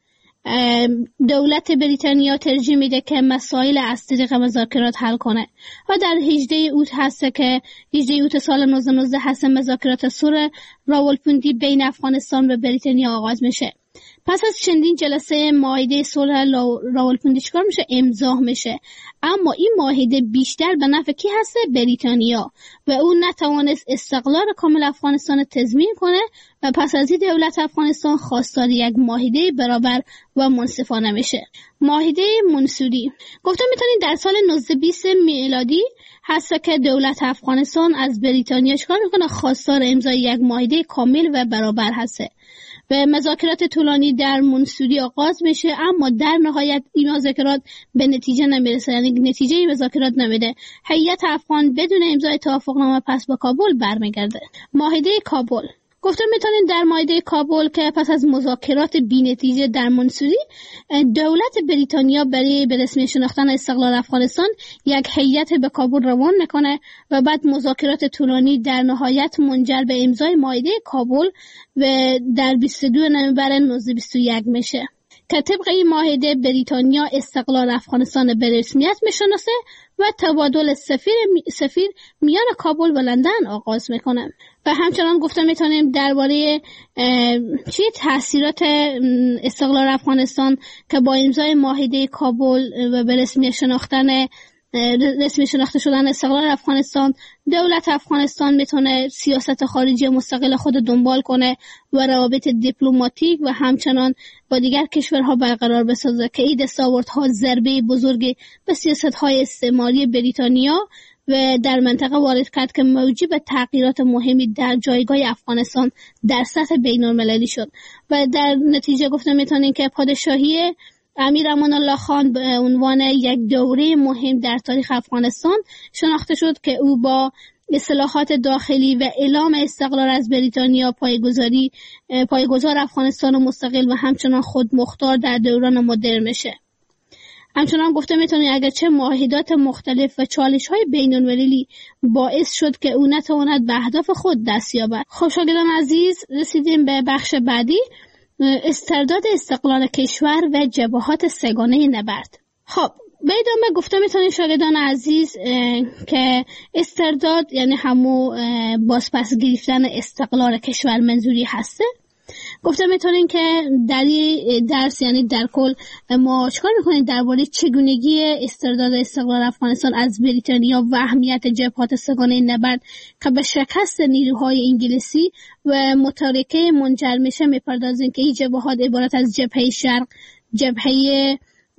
دولت بریتانیا ترجیح میده که مسائل از طریق مذاکرات حل کنه و در 18 اوت هست که 18 اوت سال 1919 هست مذاکرات صلح راولپیندی بین افغانستان و بریتانیا آغاز میشه. پس از چندین جلسه معاهده صلح راولپیندی چیکار میشه؟ امضا میشه، اما این معاهده بیشتر به نفع کی هست؟ بریتانیا و اون نتوانست استقلال کامل افغانستان تضمین کنه و پس از این دولت افغانستان خواستار یک معاهده برابر و منصفانه میشه. معاهده منصوری گفتم میتونید در سال 1920 میلادی هست که دولت افغانستان از بریتانیا چیکار میکنه؟ خواستار امضای یک معاهده کامل و برابر هست و مذاکرات طولانی در منصوری آغاز میشه، اما در نهایت این مذاکرات به نتیجه نمیرسه، یعنی نتیجه این مذاکرات نمیده. هیئت افغان بدون امضای توافقنامه پس به کابل برمیگرده. معاهده کابل گفتم میتونید در معاهده کابل که پس از مذاکرات بی‌نتیجه در منصوری دولت بریتانیا برای به رسمی شناختن استقلال افغانستان یک هیئت به کابل روان میکنه و بعد مذاکرات طولانی در نهایت منجر به امضای معاهده کابل و در 22 نوامبر 1921 میشه که طبق این معاهده بریتانیا استقلال افغانستان به رسمیت میشناسه و تبادل سفیر میان کابل و لندن آغاز میکنه. و همچنان گفته میتونیم درباره چه تاثیرات استقلال افغانستان که با امضای معاهده کابل و به رسمی شناختن رسمی شناخته شدن استقلال افغانستان، دولت افغانستان میتونه سیاست خارجی مستقل خود دنبال کنه و روابط دیپلماتیک و همچنان با دیگر کشورها برقرار بسازه که این دستاوردها ضربه بزرگی به سیاست‌های استعماری بریتانیا و در منطقه وارد کرد که موجب تغییرات مهمی در جایگاه افغانستان در سطح بین‌المللی شد و در نتیجه گفته میتونیم که پادشاهی امیر امان الله خان به عنوان یک دوره مهم در تاریخ افغانستان شناخته شد که او با اصلاحات داخلی و اعلام استقلال از بریتانیا پایگذار افغانستان مستقل و همچنان خودمختار در دوران مدرن میشه. همچنان گفته میتونیم اگرچه معاهدات مختلف و چالش‌های بین‌المللی باعث شد که او نتواند به اهداف خود دست یابد. خب شاگردان عزیز، رسیدیم به بخش بعدی، استرداد استقلال کشور و جبهات سگانه نبرد. خب به ادامه گفته میتونیم شاگردان عزیز که استرداد یعنی همون بازپس گرفتن استقلال کشور منظوری هسته. گفته میتونیم که در درس یعنی در کل ما چکار میکنیم درباره چگونگی استرداد استقلال افغانستان از بریتانیا و اهمیت جبهات سگانه نبرد که به شکست نیروهای انگلیسی و متارکه منجر میشه میپردازیم که این جبهات عبارت از جبهه شرق، جبهه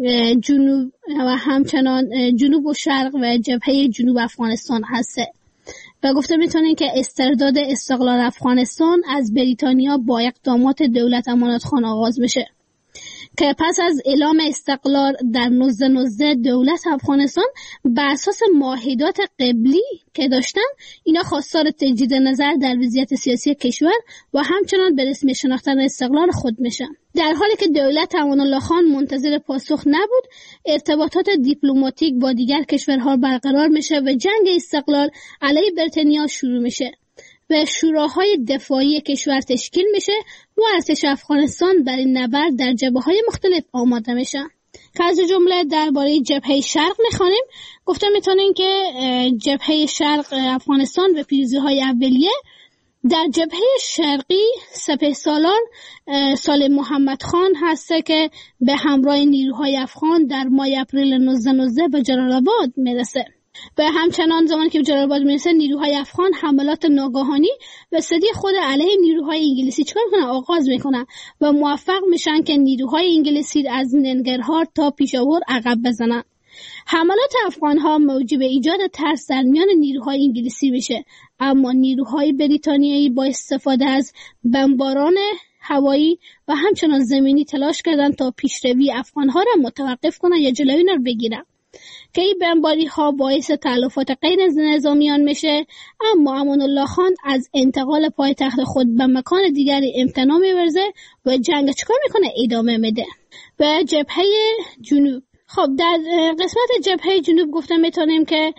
جنوب و همچنان جنوب و شرق و جبهه جنوب افغانستان هسته. و گفته میتونیم که استرداد استقلال افغانستان از بریتانیا با اقدامات دولت امانت خان آغاز بشه که پس از اعلام استقلال در 19 دولت افغانستان بر اساس معاهدات قبلی که داشتن اینا خواستار تجدید نظر در وضعیت سیاسی کشور و همچنان به رسمی شناختن استقلال خود میشن. در حالی که دولت امان الله خان منتظر پاسخ نبود، ارتباطات دیپلماتیک با دیگر کشورها برقرار میشه و جنگ استقلال علیه بریتانیا شروع میشه و شوراهای دفاعی کشور تشکیل میشه و ارتش افغانستان در این نبرد در جبهه‌های مختلف آماده میشه. که از جمله درباره جبهه شرق میخوانیم. گفته میتونیم که جبهه شرق افغانستان و پیروزی‌های اولیه در جبهه شرقی سپهسالار سالم محمد خان هسته که به همراه نیروهای افغان در ماه اپریل 1919 به جلال آباد میرسه. و همچنان زمانی که به جلال آباد میرسه نیروهای افغان حملات ناگهانی و صدی خود علیه نیروهای انگلیسی چکار کنن آغاز میکنن و موفق میشن که نیروهای انگلیسی از ننگرهار تا پیشاور عقب بزنن. حملات افغانها موجب ایجاد ترس در میان نیروهای انگلیسی میشه، اما نیروهای بریتانیایی با استفاده از بمباران هوایی و همچنان زمینی تلاش کردن تا پیشروی افغانها را متوقف کنن یا جلوی اینا رو بگیرن که این بمباری ها باعث تلفات غیر نظامیان میشه. اما امان الله خان از انتقال پایتخت خود به مکان دیگری امتناع می‌ورزه و جنگ چکار میکنه؟ ادامه میده. و جبهه جنوب، خب در قسمت جبهه جنوب گفته میتونیم که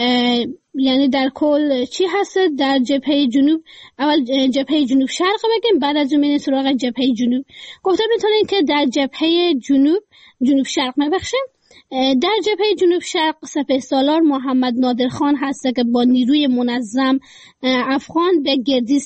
یعنی در کل چی هست در جبهه جنوب؟ اول جبهه جنوب شرق بگیم، بعد از اون میریم سراغ جبهه جنوب. گفته میتونیم که در جبهه جنوب شرق مبخشیم. در جبهه جنوب شرق سپهسالار محمد نادر خان هست که با نیروی منظم افغان به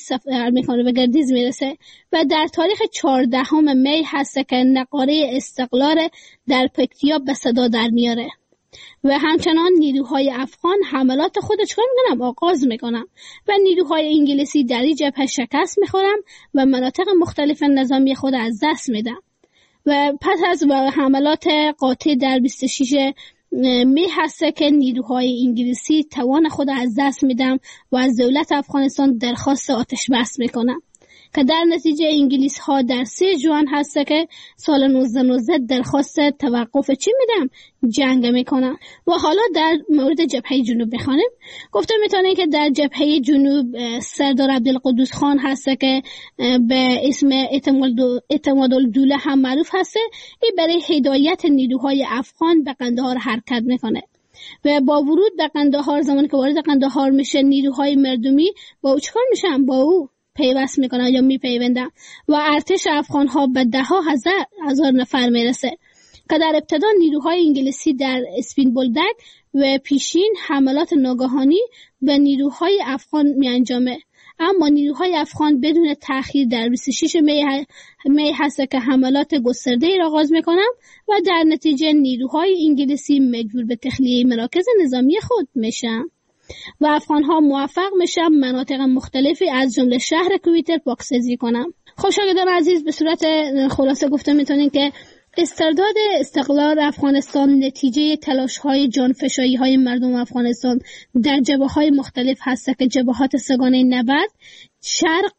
گردیز میرسه و در تاریخ 14 می هست که نقاره استقلال در پکتیا به صدا در میاره و همچنان نیروهای افغان حملات خود چکار میکنن؟ آغاز میکنن و نیروهای انگلیسی در این جبهه شکست میخورن و مناطق مختلف نظامی خود از دست میدن. و پس از حملات قاطع در 26 می هسته که نیروهای انگلیسی توان خود از دست میدن و از دولت افغانستان درخواست آتش بس میکنن که در نتیجه انگلیس ها در 3 ژوئن هسته که سال 1919 درخواست توقف چی میدن؟ جنگ میکنن. و حالا در مورد جبهه جنوب بخوانیم. گفته میتونه که در جبهه جنوب سردار عبدالقدوس خان هسته که به اسم اعتمادالدوله هم معروف هسته. این برای هدایت نیروهای افغان به قندهار حرکت میکنه و با ورود به قندهار، زمانی که وارد قندهار میشه نیروهای مردمی با او چکار میشن؟ با او پیوست میکنن یا میپیوندن و ارتش افغان ها به 10,000 نفر میرسه که در ابتدا نیروهای انگلیسی در اسپین بولدک و پیشین حملات ناگهانی به نیروهای افغان میانجامه، اما نیروهای افغان بدون تأخیر در 26 می هست که حملات گسترده را آغاز میکنند و در نتیجه نیروهای انگلیسی مجبور به تخلیه مراکز نظامی خود میشن و افغانها موفق میشن مناطق مختلفی از جمله شهر کویتر پاکسازی کنن. خب شاگردان عزیز، به صورت خلاصه گفته میتونیم که استرداد استقلال افغانستان نتیجه تلاش‌های جانفشانی‌های مردم افغانستان در جبهه‌های مختلف هست که جبهات سگانه نبرد شرق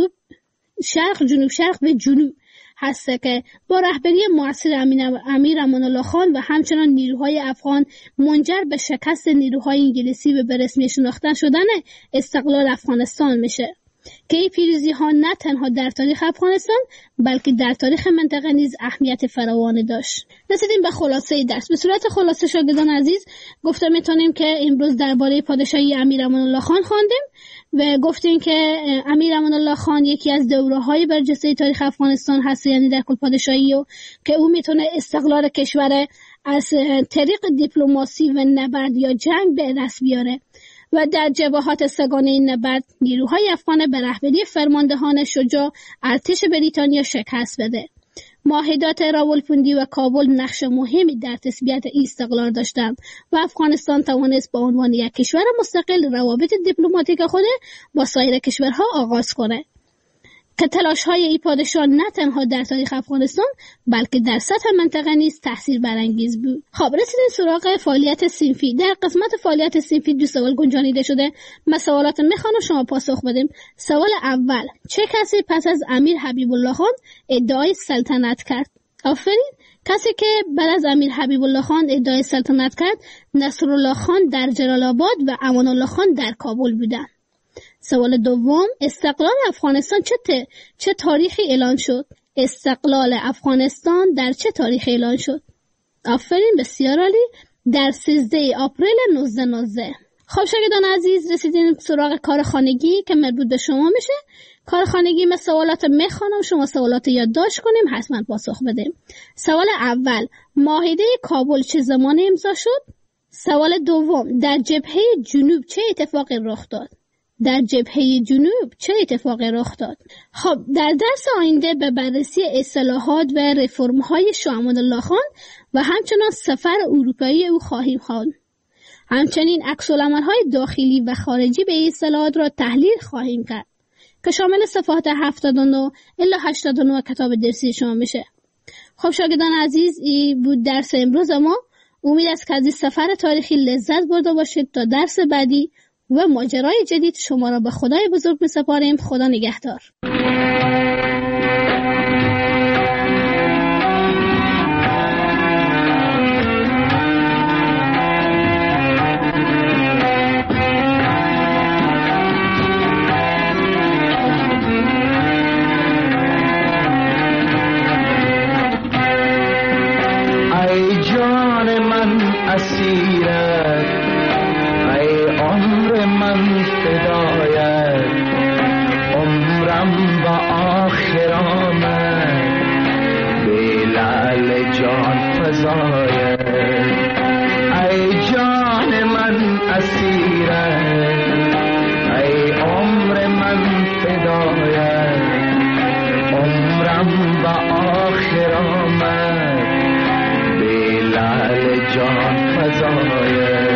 و جنوب هست که با رهبری معاصر امیر امان الله خان و همچنان نیروهای افغان منجر به شکست نیروهای انگلیسی و به رسمی شناخته شدن استقلال افغانستان میشه که این پیروزی ها نه تنها در تاریخ افغانستان بلکه در تاریخ منطقه نیز اهمیت فراوانی داشت. رسیدیم به خلاصه درس. به صورت خلاصه شاگردان عزیز گفته میتونیم که امروز درباره پادشاهی امیر امان الله خان خواندیم و گفتیم که امیر امان الله خان یکی از دوره‌های برجسته تاریخ افغانستان هست، یعنی در کل پادشاهی، و که او میتونه استقلال کشور از طریق دیپلماسی و نبرد یا جنگ به دست بیاره و در جبهات سگانه نبرد نیروهای افغان به رهبری فرماندهان شجاع ارتش بریتانیا شکست بده. معاهدات راولپیندی و کابل نقش مهمی در تثبیت استقلال داشتند و افغانستان توانست با عنوان یک کشور مستقل روابط دیپلماتیک خود با سایر کشورها آغاز کنه که تلاش‌های این پادشاه نه تنها در تاریخ افغانستان بلکه در سطح منطقه نیز تأثیر برانگیز بود. خب رسیدیم سراغ فعالیت صنفی. در قسمت فعالیت صنفی 2 سوال گنجانیده شده. من سوالات میخوام شما پاسخ بدیم. سوال اول: چه کسی پس از امیر حبیب الله خان ادعای سلطنت کرد؟ آفرین. کسی که بعد از امیر حبیب الله خان ادعای سلطنت کرد نصرالله خان در جلال آباد و امان الله خان در کابل بودند. سوال دوم: استقلال افغانستان چه تاریخی اعلان شد؟ استقلال افغانستان در چه تاریخی اعلان شد؟ آفرین، بسیار عالی، در 13 آپریل 1919. خب شاگردان عزیز رسیدیم سراغ کار خانگی که مربوط به شما میشه. کار خانگی من سوالات میخوانم، شما سوالات یادداشت کنیم، حتما پاسخ بدیم. سوال اول: معاهده کابل چه زمان امضا شد؟ سوال دوم: در جبهه جنوب چه اتفاقی رخ داد؟ در جبهه جنوب چه اتفاقی رخ داد؟ خب در درس آینده به بررسی اصلاحات و رفرم‌های شاه امان الله خان و همچنان سفر اروپایی او خواهیم خواند. همچنین عکس‌العمل‌های داخلی و خارجی به این اصلاحات را تحلیل خواهیم کرد که شامل صفحات 79 الی 89 کتاب درسی شما میشه. خب شاگردان عزیز، این بود درس امروز ما. امید است که از این سفر تاریخی لذت برده باشید. تا درس بعدی و ماجرای جدید شما را به خدای بزرگ می‌سپاریم. خدا نگهدار. ای جان من اسیرت، ای عمر من فدایت، عمرم و آخر آمد به لعل جان فزایت. ای جان من اسیرت، ای عمر من فدایت، عمرم و آخر آمد به لعل جان فزایت.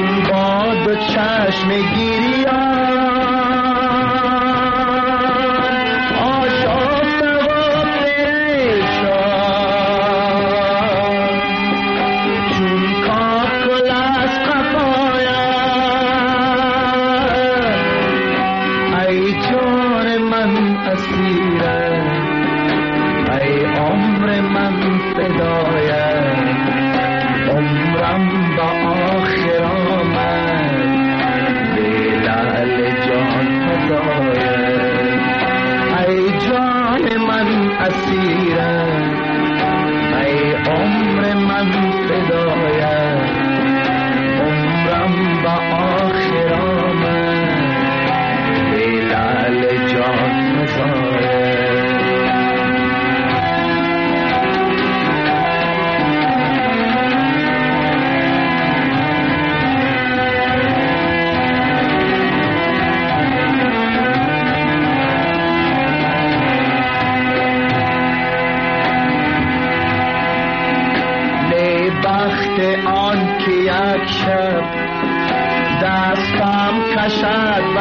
چشم گیریان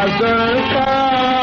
زلفت